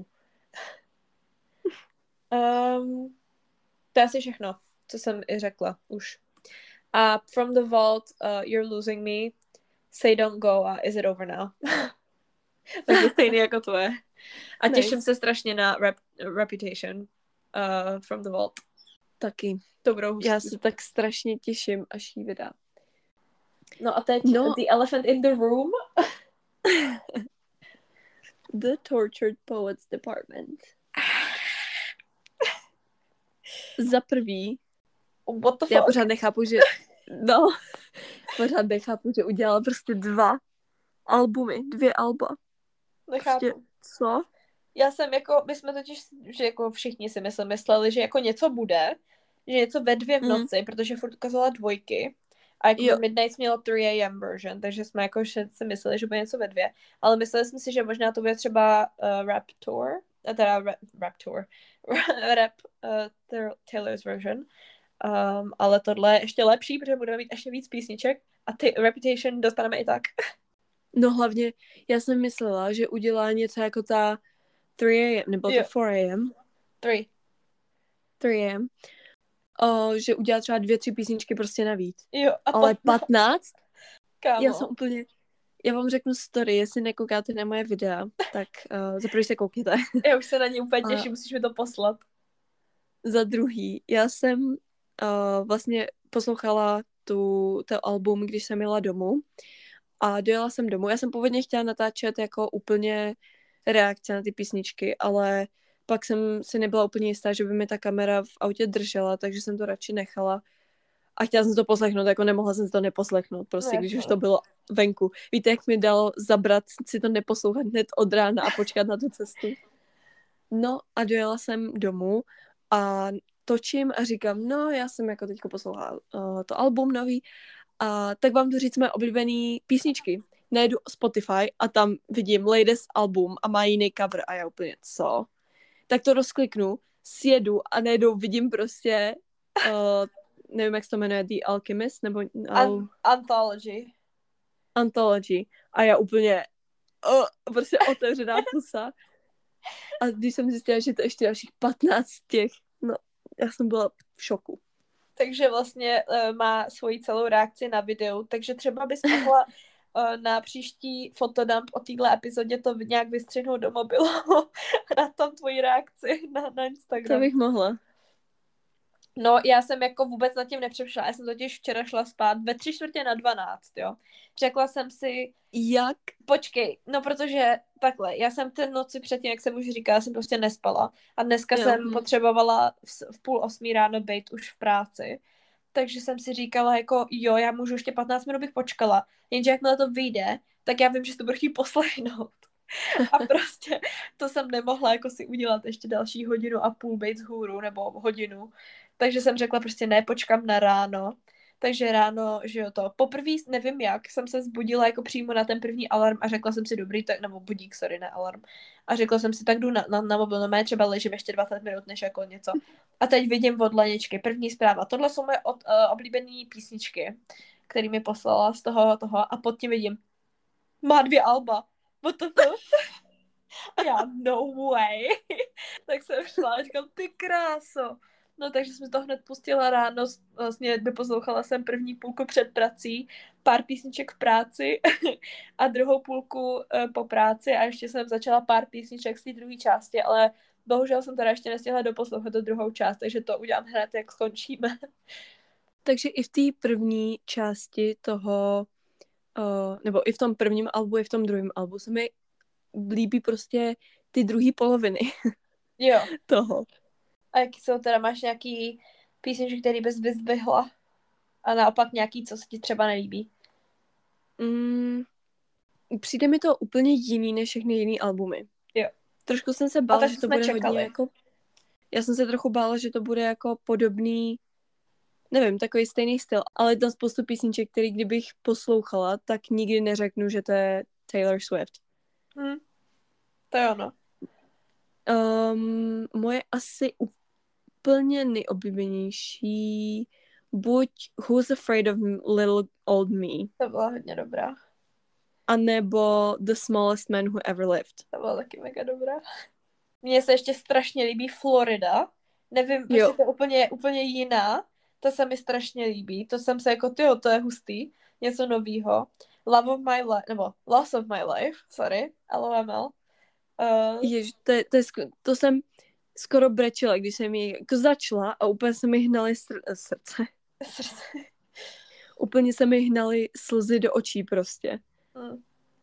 Um, to je asi všechno, co jsem i řekla už. A From the Vault, uh, You're Losing Me, Say Don't Go a Is It Over Now. Takže stejný jako tvoje. A Nice. těším se strašně na rep, Reputation uh, From the Vault. Taky. To budou hustý. Já se tak strašně těším, až jí vydá. No a teď No. The Elephant in the Room. The Tortured Poets Department. Za prvý, What the fuck? já pořád nechápu, že no, pořád nechápu, že udělala prostě dva albumy, dvě alba. Nechápu. Prostě, co? Já jsem jako, my jsme totiž, že jako všichni si mysleli, mysleli, že jako něco bude, že něco ve dvě v Mm. noci, protože furt ukazovala dvojky a jako Jo. Midnight mělo tři a m version, takže jsme jako si mysleli, že bude něco ve dvě, ale mysleli jsme si, že možná to bude třeba uh, Rap Tour, uh, teda rap, rap Tour, Rap uh, Taylor's version, um, ale tohle je ještě lepší, protože budeme mít ještě víc písniček a ty Reputation dostaneme i tak. No hlavně, já jsem myslela, že udělá něco jako ta tři a m, nebo Jo. ta čtyři a m. Tři. tři a m. O, že udělá třeba dvě, tři písničky prostě navíc. Jo, a Ale patnáct? Kámo. Já jsem úplně... Já vám řeknu story, jestli nekoukáte na moje videa, tak uh, za prvý se koukněte. Já už se na ní úplně A- těším, musíš mi to poslat. Za druhý, já jsem uh, vlastně poslouchala tu, ten album, když jsem jela domů a dojela jsem domů. Já jsem původně chtěla natáčet jako úplně reakce na ty písničky, ale pak jsem si nebyla úplně jistá, že by mi ta kamera v autě držela, takže jsem to radši nechala. A chtěla jsem si to poslechnout, jako nemohla jsem si to neposlechnout, prostě, No, když jasně. už to bylo venku. Víte, jak mi dalo zabrat si to neposlouchat hned od rána a počkat na tu cestu? No a dojela jsem domů a točím a říkám, no já jsem jako teďko poslouchala uh, to album nový a tak vám to říct moje oblíbený písničky. Najdu Spotify a tam vidím latest album a má jiný cover a já úplně, co? Tak to rozkliknu, sjedu a najednou vidím prostě uh, nevím, jak se to jmenuje, The Alchemist, nebo Al- An- Anthology. Anthology. A já úplně uh, prostě otevřená pusa. A když jsem zjistila, že to ještě dalších patnáct těch, no, já jsem byla v šoku. Takže vlastně uh, má svoji celou reakci na videu, takže třeba bys mohla uh, na příští fotodump o téhle epizodě to nějak vystřihnout do mobilu a dát tam tvoji reakci na, na Instagram. To bych mohla. No, já jsem jako vůbec nad tím nepřemýšlela, já jsem totiž včera šla spát ve tři čtvrtě na dvanáct, jo. Řekla jsem si, Jak? počkej, no protože takhle, já jsem ten noci předtím, jak jsem už říkala, jsem prostě nespala a dneska Jo, jsem hm. potřebovala v, v půl osmí ráno být už v práci, takže jsem si říkala jako jo, já můžu ještě patnáct minut bych počkala, jenže jakmile to vyjde, tak já vím, že si to budu chtít poslechnout. A prostě to jsem nemohla jako si udělat ještě další hodinu a půl být z hůru, nebo hodinu, Takže jsem řekla prostě ne, počkám na ráno. Takže ráno, že jo to, poprvé, nevím jak, jsem se zbudila jako přímo na ten první alarm a řekla jsem si dobrý, tak, nebo budík, sorry, ne alarm. A řekla jsem si, tak jdu na, na, na mobil, no mé třeba ležím ještě dvacet minut, než jako něco. A teď vidím od Leničky, první zpráva. Tohle jsou moje od, uh, oblíbené písničky, který mi poslala z toho, toho a pod tím vidím, má dvě alba. What the fuck? A já, no way. Tak jsem šla a říkám, ty kráso. No takže jsem to hned pustila ráno, vlastně doposlouchala jsem první půlku před prací, pár písniček v práci a druhou půlku uh, po práci a ještě jsem začala pár písniček z té druhé části, ale bohužel jsem teda ještě nestihla doposlouchat tu druhou část, takže to udělám hned, jak skončíme. Takže i v té první části toho, uh, nebo i v tom prvním albu, i v tom druhém albu se mi líbí prostě ty druhé poloviny Jo. toho. A jaký jsou teda, máš nějaký písničky, který bys vyzdvihla? A naopak nějaký, co se ti třeba nelíbí? Mm, přijde mi to úplně jiný než všechny jiný albumy. Jo. Trošku jsem se bála, že to bude čekali. hodně jako... Já jsem se trochu bála, že to bude jako podobný, nevím, takový stejný styl, ale tam spoustu písniček, který kdybych poslouchala, tak nikdy neřeknu, že to je Taylor Swift. Hmm. To je ono. Um, moje asi úplně nejoblíbenější buď Who's Afraid of Little Old Me. To byla hodně dobrá. A nebo The Smallest Man Who Ever Lived. To byla taky mega dobrá. Mně se ještě strašně líbí Florida. Nevím, prostě to je úplně, úplně jiná. To se mi strašně líbí. To jsem se jako, tyjo, to je hustý. Něco novýho. Love of my life, nebo Loss of my life, sorry, L O M L. Uh... Jež, to, to, je, to jsem skoro brečela, když jsem ji jako začala a úplně se mi hnaly sr- srdce. Srdce. Úplně se mi hnaly slzy do očí prostě. Hmm.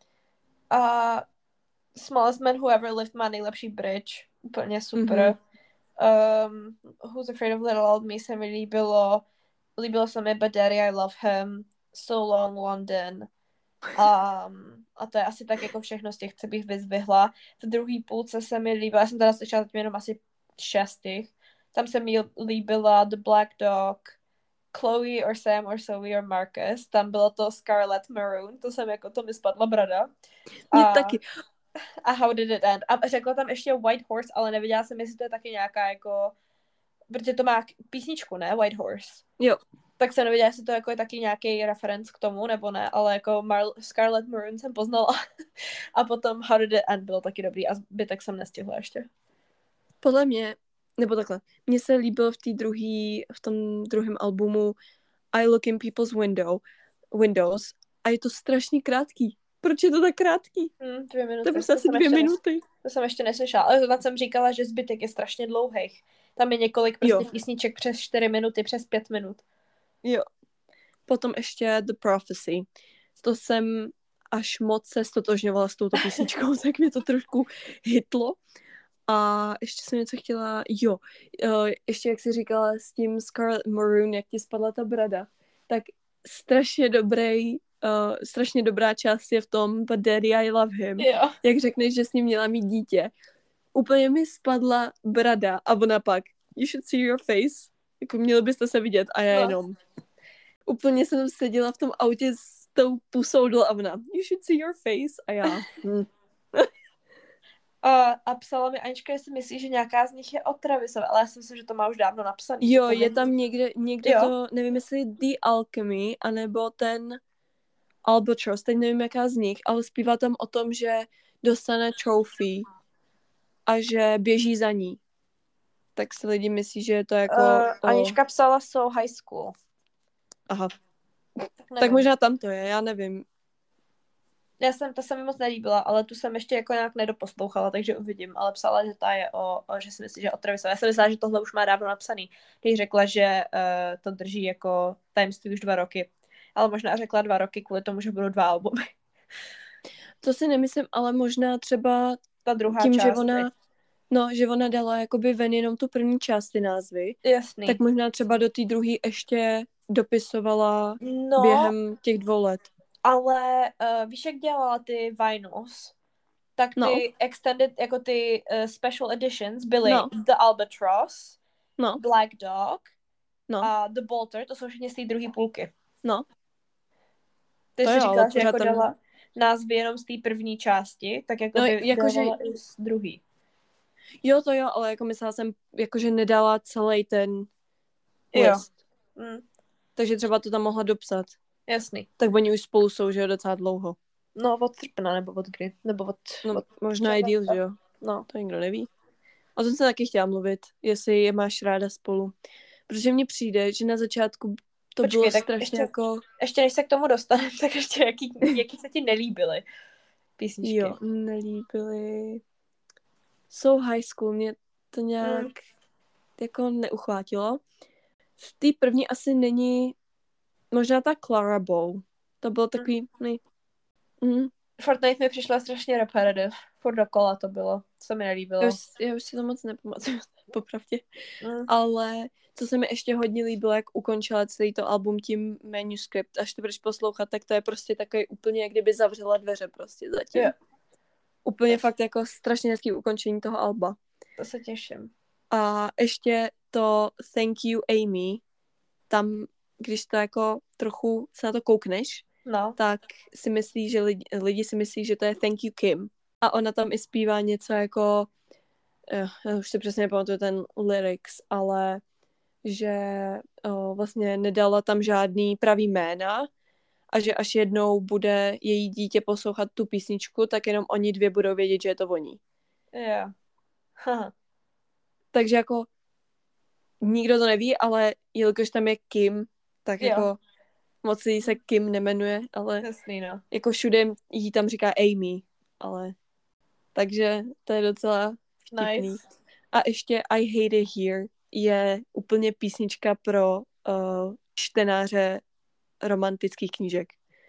A Smallest Man Who Ever Lived má nejlepší bridge. Úplně super. Mm-hmm. Um, Who's Afraid of Little Old Me se mi líbilo. Líbilo se mi But Daddy I Love Him. So Long London. Um, a to je asi tak jako všechno z těch, co bych vyzvihla. V druhé půlce se mi líbila, já jsem teda slyšela jenom asi šestých. Tam se mi líbila The Black Dog, Chloe or Sam or Zoe or Marcus. Tam bylo to Scarlet Maroon, to jsem jako, to mi spadla brada. Mně a, taky. A How Did It End. A řekla tam ještě White Horse, ale nevěděla jsem, jestli to je taky nějaká jako, protože to má písničku, ne? White Horse. Jo. Tak jsem nevěděla, jestli to jako je taky nějaký reference k tomu, nebo ne, ale jako Mar- Scarlet Maroon jsem poznala. A potom How Did It End bylo taky dobrý a zbytek jsem nestihla ještě. Podle mě, nebo takhle, mně se líbilo v té druhý, v tom druhém albumu I Look in People's Window, Windows a je to strašně krátký. Proč je to tak krátký? Hmm, dvě minuty. To je prostě asi dvě minuty. Nes- to jsem ještě neslyšela, ale zrovna jsem říkala, že zbytek je strašně dlouhých. Tam je několik prostě písniček přes čtyři minuty, přes pět minut. Jo. Potom ještě The Prophecy. To jsem až moc se stotožňovala s touto písničkou, tak mě to trošku hitlo. A ještě jsem něco chtěla, jo, uh, ještě jak jsi říkala s tím Scarlet Maroon, jak ti spadla ta brada, tak strašně dobrý, uh, strašně dobrá část je v tom But Daddy I Love Him. Jo. Jak řekneš, že s ním měla mít dítě. Úplně mi spadla brada a ona pak, you should see your face, jako měli byste se vidět a já jenom. Úplně jsem seděla v tom autě s tou pusou dole a ona, you should see your face a já. Hm. A, a psala mi Anička, jestli myslí, že nějaká z nich je od Travisové, ale já si myslím, že to má už dávno napsané. Jo, je tam někde, někde jo. to, nevím jestli The Alchemy, anebo ten Albatross, teď nevím jaká z nich, ale zpívá tam o tom, že dostane trophy a že běží za ní. Tak si lidi myslí, že je to jako... Uh, o... Anička psala So High School. Aha. Tak, tak možná tam to je, já nevím. Já jsem, to se mi moc nelíbila, ale tu jsem ještě jako nějak nedoposlouchala, takže uvidím, ale psala, že ta je o, o že si myslí, že o Travisové. Já jsem myslela, že tohle už má dávno napsaný, když řekla, že uh, to drží jako tajemství už dva roky. Ale možná řekla dva roky kvůli tomu, že budou dva albumy. To si nemyslím, ale možná třeba ta druhá tím, část, že ona, no, že ona dala jakoby ven jenom tu první část ty názvy. Jasný. Tak možná třeba do té druhé ještě dopisovala no, během těch dvou let. Ale uh, víš, jak dělala ty vinyls? Tak ty no. extended, jako ty uh, special editions byly no. The Albatross, no. Black Dog, No. a The Bolter, to jsou všichni z té druhé půlky. No. Ty To jsi jo, ale říkala, že pořád jako tam... dala názvy jenom z té první části, tak jako No, by jakože... dávala i z druhý. Jo, to jo, ale jako myslela jsem, jakože nedala celý ten Jo. list. Mm, Takže třeba to tam mohla dopsat. jasný. Tak oni už spolu jsou, že jo, docela dlouho. No, od srpna, nebo od kdy? Nebo od... No, od možná i díl, že jo. No. To nikdo neví. O tom jsem taky chtěla mluvit, jestli je máš ráda spolu. Protože mně přijde, že na začátku to Počkej, bylo tak strašně ještě, jako... ještě než se k tomu dostaneme, tak ještě jaký, jaký se ti nelíbily písničky. Jo, nelíbily. So High School, mě to nějak Mm. jako neuchvátilo. V té první asi není možná ta Clara Bow. To bylo takový... Mm. Mm. Fortnite mi přišla strašně repetitive. Furt dokola to bylo. Co mi nelíbilo. Já už, já už si to moc nepamatuju, popravdě. Mm. Ale co se mi ještě hodně líbilo, jak ukončila celý to album tím Manuscript. Až to budeš poslouchat, tak to je prostě takový úplně, jak kdyby zavřela dveře prostě zatím. Yeah. Úplně fakt jako strašně hezký ukončení toho alba. To se těším. A ještě to Thank You Amy, tam, když to jako trochu se na to koukneš, No. tak si myslí, že lidi, lidi si myslí, že to je Thank You Kim. A ona tam i zpívá něco jako, já už si přesně nepamatuju ten lyrics, ale že o, vlastně nedala tam žádný pravý jména a že až jednou bude její dítě poslouchat tu písničku, tak jenom oni dvě budou vědět, že je to oni. Yeah. Haha. Takže jako nikdo to neví, ale jelikož tam je Kim, tak Jo. jako moc jí se Kim nemenuje, ale Jasný, no. jako všude jí tam říká Amy, ale takže to je docela vtipný. Nice. A ještě I Hate It Here je úplně písnička pro uh, čtenáře romantických knížek.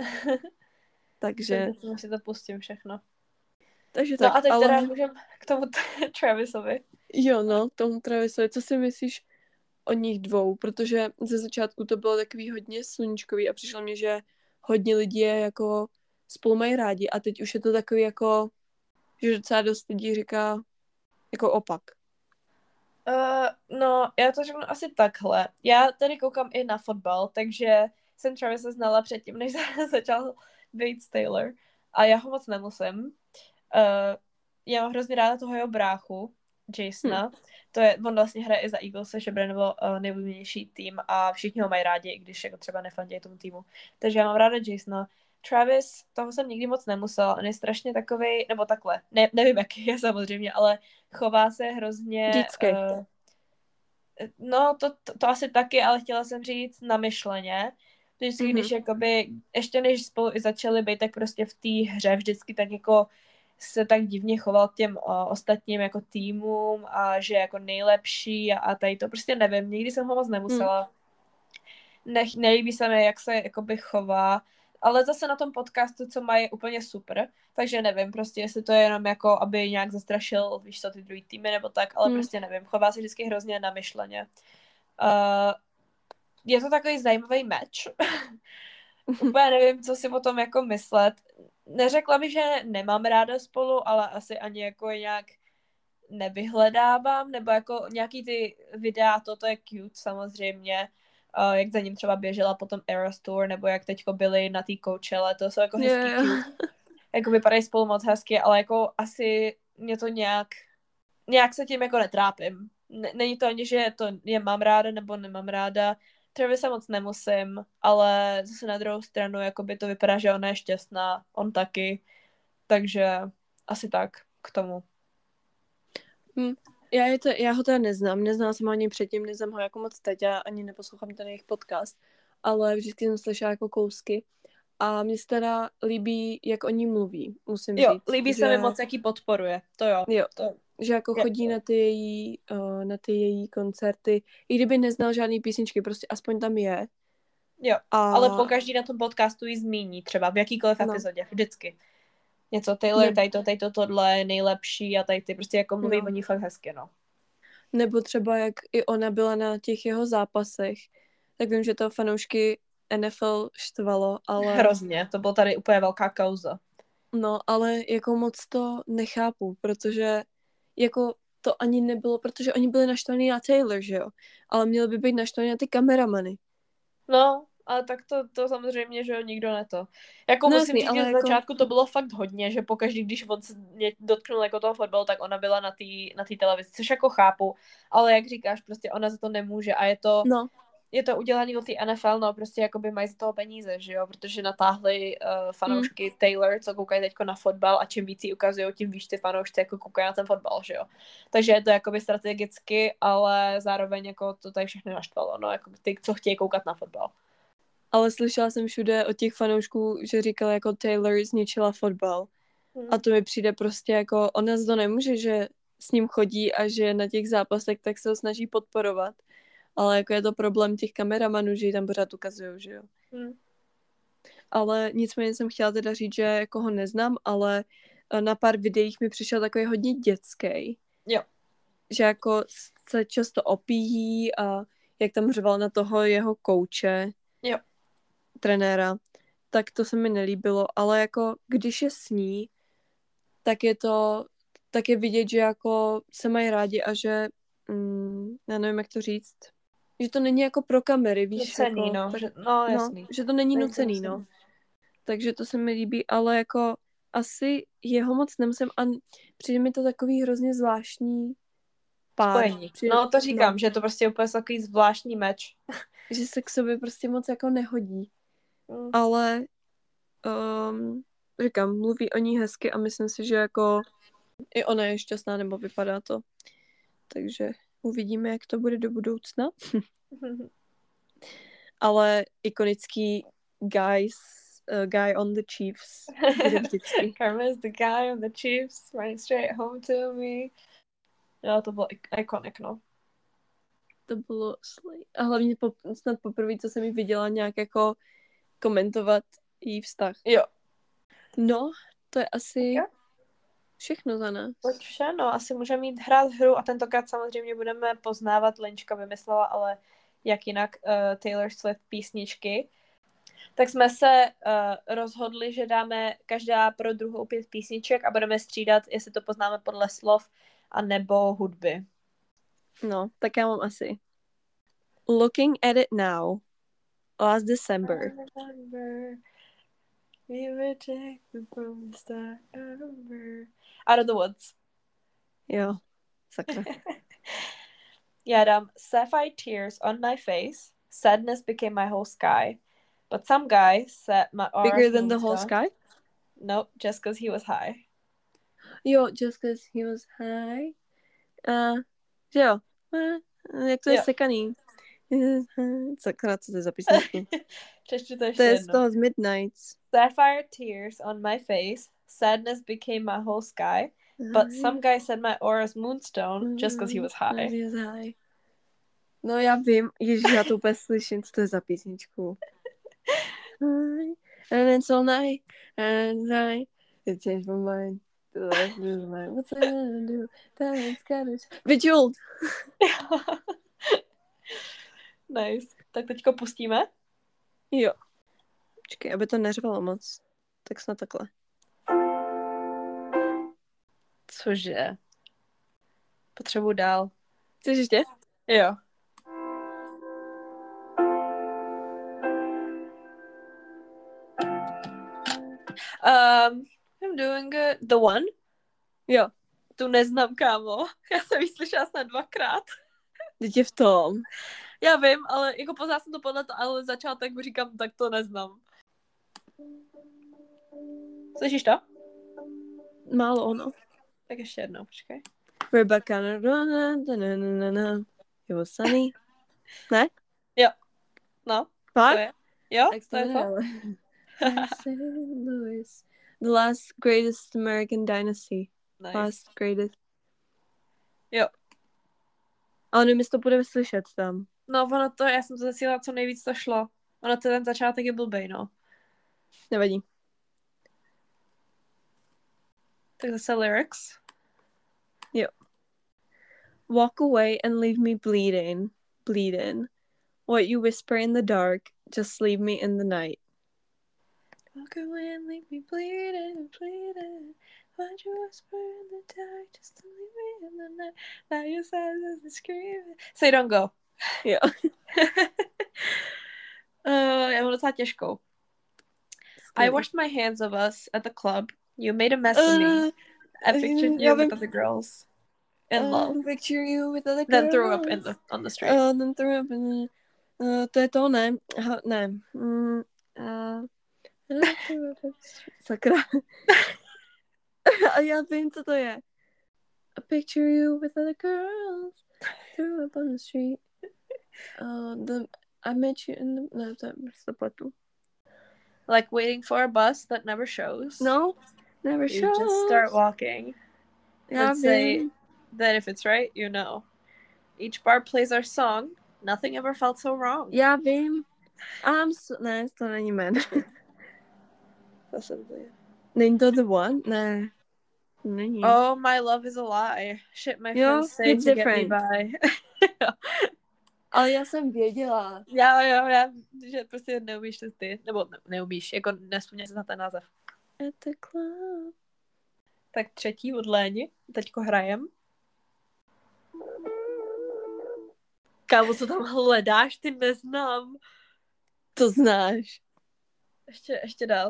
Takže... Takže si to pustím všechno. Takže No tak, a teď ale... teda můžem k tomu Travisovi. Jo, no, tomu Travisovi. Co si myslíš o nich dvou? Protože ze začátku to bylo takový hodně sluníčkový a přišlo mně, že hodně lidí je jako spolu mají rádi a teď už je to takový jako, že docela dost lidí říká jako opak. Uh, no, já to řeknu asi takhle. Já tady koukám i na fotbal, takže jsem Travise znala předtím, než začal být s Taylor. A já ho moc nemusím. Uh, já mám hrozně ráda toho jeho bráchu, Jasona. Hmm. To je, on vlastně hraje i za Eagles, že Brenovo uh, nejoblíbenější tým a všichni ho mají rádi, i když jako třeba nefandějí tomu týmu. Takže já mám ráda Jasona. Travis, toho jsem nikdy moc nemusela. On je strašně takovej, nebo takhle, ne, nevím, jaký je samozřejmě, ale chová se hrozně... Vždycky. Uh, no, to, to, to asi taky, ale chtěla jsem říct namyšleně. Vždycky, mm-hmm. když jakoby, ještě než spolu i začali být, tak prostě v té hře vždycky tak jako se tak divně choval k těm o, ostatním jako týmům a že jako nejlepší a, a tady to prostě nevím, nikdy jsem ho moc nemusela. Mm. Ne, nelíbí se mi, jak se jakoby chová, ale zase na tom podcastu, co mají, úplně super, takže nevím, prostě jestli to je jenom jako, aby nějak zastrašil, víš co, ty druhý týmy nebo tak, ale mm. prostě nevím, chová se vždycky hrozně namyšleně. Uh, je to takový zajímavý match. Úplně nevím, co si o tom jako myslet. Neřekla bych, že nemám ráda spolu, ale asi ani jako nějak nevyhledávám, nebo jako nějaký ty videa, toto je cute samozřejmě, uh, jak za ním třeba běžela potom Eras Tour, nebo jak teďko byli na té Coachella, to jsou jako hezký yeah. cute. Jako vypadají spolu moc hezky, ale jako asi mě to nějak, nějak se tím jako netrápím. N- není to ani, že to je mám ráda, nebo nemám ráda. Travise moc nemusím, ale zase na druhou stranu jakoby to vypadá, že ona je šťastná, on taky, takže asi tak k tomu. Hmm. Já, je to, já ho teda neznám, neznala jsem ho ani předtím, neznám ho jako moc teď, já ani neposlouchám ten jejich podcast, ale vždycky jsem slyšela jako kousky a mně se teda líbí, jak o ní mluví, musím jo, říct. Jo, líbí že... se mi moc, jak ji podporuje, to jo. Jo, to... že jako je, chodí na ty, její, uh, na ty její koncerty, i kdyby neznal žádný písničky, prostě aspoň tam je. Jo, a... ale pokaždý na tom podcastu ji zmíní, třeba v jakýkoliv no. epizodě, vždycky. Něco Taylor, ne... tady to, tady to, tohle je nejlepší a tady ty prostě jako mluví no. o ní fakt hezky, no. Nebo třeba jak i ona byla na těch jeho zápasech, tak vím, že to fanoušky N F L štvalo, ale... Hrozně, to byla tady úplně velká kauza. No, ale jako moc to nechápu, protože jako to ani nebylo, protože oni byli naštvaní na Taylor, že jo? Ale měli by být naštvaní na ty kameramany. No, ale tak to, to samozřejmě, že jo, nikdo ne to. Jako No musím jasný, říct, ale že z jako- začátku to bylo fakt hodně, že pokaždý, když on se mě dotknul jako toho fotbalu, tak ona byla na té na té televizi, což jako chápu, ale jak říkáš, prostě ona za to nemůže a je to, No, je to udělaný od té N F L, no, prostě jakoby mají za toho peníze, že jo, protože natáhli uh, fanoušky mm. Taylor, co koukají teďko na fotbal a čím víc jí ukazují, tím víc ty fanoušci jako koukají na ten fotbal, že jo. Takže je to jakoby strategicky, ale zároveň jako to tady všechno naštvalo, no, jako ty, co chtějí koukat na fotbal. ale slyšela jsem všude od těch fanoušků, že říkala jako Taylor zničila fotbal. Hmm. A to mi přijde prostě jako, ona to nemůže, že s ním chodí a že na těch zápasech tak se ho snaží podporovat. Ale jako je to problém těch kameramanů, že ji tam pořád ukazujou, že jo. Hmm. Ale nicméně jsem chtěla teda říct, že jako ho neznám, ale na pár videích mi přišel takový hodně dětský. Jo. Že jako se často opíjí a jak tam řval na toho jeho kouče. Jo. Trenéra, tak to se mi nelíbilo, ale jako když je s ní, tak je to, tak je vidět, že jako se mají rádi a že, mm, já nevím, jak to říct, že to není jako pro kamery, víš, nucený, jako, no, tak, že, no, jasný. No, že to není Není nucený, to no. Takže to se mi líbí, ale jako asi jeho moc nemusím a přijde mi to takový hrozně zvláštní pár. Spojení. Přijde, No to říkám, no, že je to prostě úplně takový zvláštní meč. že se k sobě prostě moc jako nehodí. Mm. Ale um, říkám, mluví o ní hezky a myslím si, že jako i ona je šťastná, nebo vypadá to. Takže uvidíme, jak to bude do budoucna. Ale ikonický guys, uh, guy on the Chiefs bude vždycky. Karma's the guy on the Chiefs running straight home to me. Jo, to bylo iconic, no. To bylo slay. A hlavně po, snad poprvé, co jsem ji viděla nějak jako komentovat její vztah. Jo. No, to je asi jo. všechno za nás. Pojď vše, no, asi můžeme mít hrát hru a tentokrát samozřejmě budeme poznávat, Lenčka vymyslela, ale jak jinak uh, Taylor Swift písničky. Tak jsme se uh, rozhodli, že dáme každá pro druhou pět písniček a budeme střídat, jestli to poznáme podle slov a nebo hudby. No, tak já mám asi. Looking at it now. Last December. We were taken from the start. Out of the Woods. Jo, sakra. Já dám Sapphire tears on my face. Sadness became my whole sky. But some guy set my aura Bigger than the whole sky? Nope, just because he was high. Jo, just because he was high. Uh, že jo. Uh, jak to je jo. Sekaný. Sakra, co to je za písničku? Přečtu to ještě To je jedno. z toho z Midnights. Sapphire tears on my face. Sadness became my whole sky. But some guy said my aura's moonstone just because he was high. He was high. No já vím, ježiš, já to úplně slyším, co to je za písničku. And it's all night, and I it changed my mind. What's I gonna do? That's gotta... Bejeweled! Nice. Tak teďko pustíme? Jo. Počkej, aby to neřvalo moc. Tak snad takhle. Cože? Potřebuji dál. Chceš ještě? Jo. Um, I'm doing good. The One? Jo. Tu neznám, kámo. Já jsem ji slyšela snad dvakrát. Teď je v tom. Já vím, ale jako poznala jsem to podle to, ale začátek říkám, tak to neznám. Slyšíš to? Málo ono. Tak ještě jednou, počkej. Rebecca. It was sunny. Ne? Jo. No. Fakt? To je. Jo, tak to je to. Saint Louis. The last greatest American dynasty. Nice. Last greatest. Jo. Ale nevím, jestli to budeme slyšet tam. No, ono to, já jsem to zasílala, co nejvíc to šlo. Ono to ten začátek je blbej, no. Nevadí. Tak zase lyrics. Jo. Walk away and leave me bleeding. Bleeding. What you whisper in the dark, just leave me in the night. Walk away and leave me bleeding, bleeding. Why'd you whisper in the dark just to leave me in the night? Now you silence and screaming. Say don't go. Jo. uh, já mám docela těžkou. I washed my hands of us at the club. You made a mess of me. I pictured you with other girls in uh, love. Picture you with other girls. Then threw up in the, on the street. Uh, then threw up in the... Uh, to je to, ne? Aha, ne. Mm, uh, Sakra. A já vím, co to je. I picture you with other girls. Threw up on the street. Uh, the, I met you in the... No, to je prostě pletu. Like waiting for a bus that never shows. No, never you shows. just start walking. Já Let's say vím. that if it's right, you know. Each bar plays our song. Nothing ever felt so wrong. Já vím. I'm so... Ne, to není jméno. Není to The One? Ne. Není. Oh, my love is a lie. Shit my Jo, friends say it's to different. get me by. Ale já jsem věděla. Já, jo, já, že prostě neumíš to ty. Nebo ne, neumíš, jako nespomněl na ten název. At the club. Tak třetí od Léni. Teďko hrajem. Kámo, co tam hledáš? Ty neznám. To znáš. Ještě, ještě dál.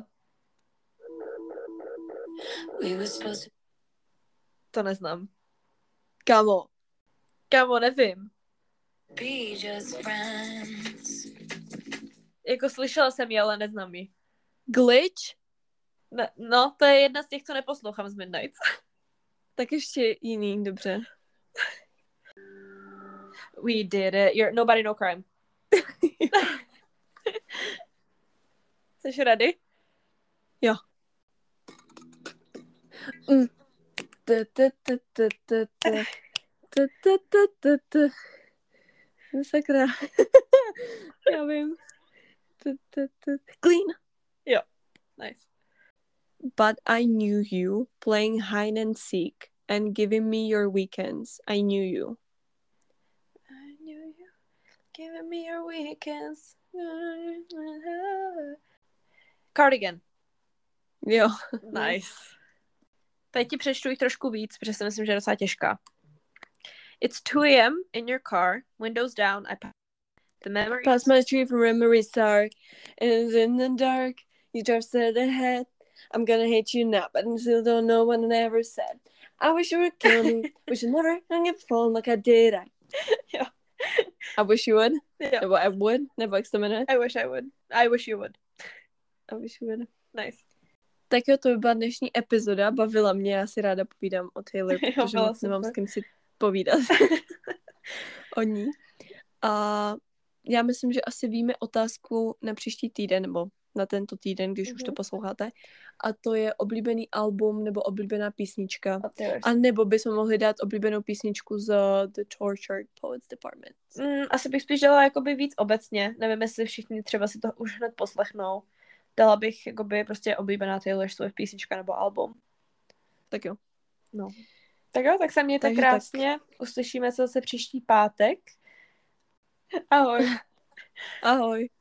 To neznám. Kámo. Kámo, nevím. Be just friends. Jako slyšela jsem ji, ale neznám ji. Glitch? Ne, no, to je jedna z těch, co neposlouchám z Midnights. Tak ještě jiný, dobře. We did it. You're nobody, no crime. Jsi ready? Jo. Mm. T, t, t, t, t, t. T, t, t, t, t. Sakra. Já vím. T, t, t. Clean. Jo. Nice. But I knew you playing hide and seek and giving me your weekends. I knew you. I knew you giving me your weekends. Cardigan. Jo. Nice. Teď ti přečtu jich trošku víc, protože si myslím, že je docela těžká. It's two a.m. in your car, windows down, I pass the memories. Past my tree for memories dark. And it's in the dark. You just said ahead. I'm gonna hate you now, but I still don't know what I never said. I wish you would kill me. Wish you never hung up the phone like I did. I, Jo. I wish you would. Jo. Nebo I would. Nebo jak se to jmenuje? I wish I would. I wish you would. I wish you would. Nice. Tak jo, to by byla dnešní epizoda. Bavila mě, já si ráda povídám o Taylor, Jo, protože byla moc nemám super. s kým si povídat o ní. A já myslím, že asi víme otázku na příští týden, nebo na tento týden, když mm-hmm. už to posloucháte. A to je oblíbený album nebo oblíbená písnička. A nebo bychom mohli dát oblíbenou písničku z The Tortured Poets Department. Mm, asi bych spíš dala jakoby víc obecně. Nevím, jestli všichni třeba si to už hned poslechnou. Dala bych jakoby prostě oblíbená Taylor Swift písnička nebo album. Tak jo. No. Tak jo, tak se mějte Takže krásně. Tak. Uslyšíme se zase příští pátek. Ahoj. Ahoj.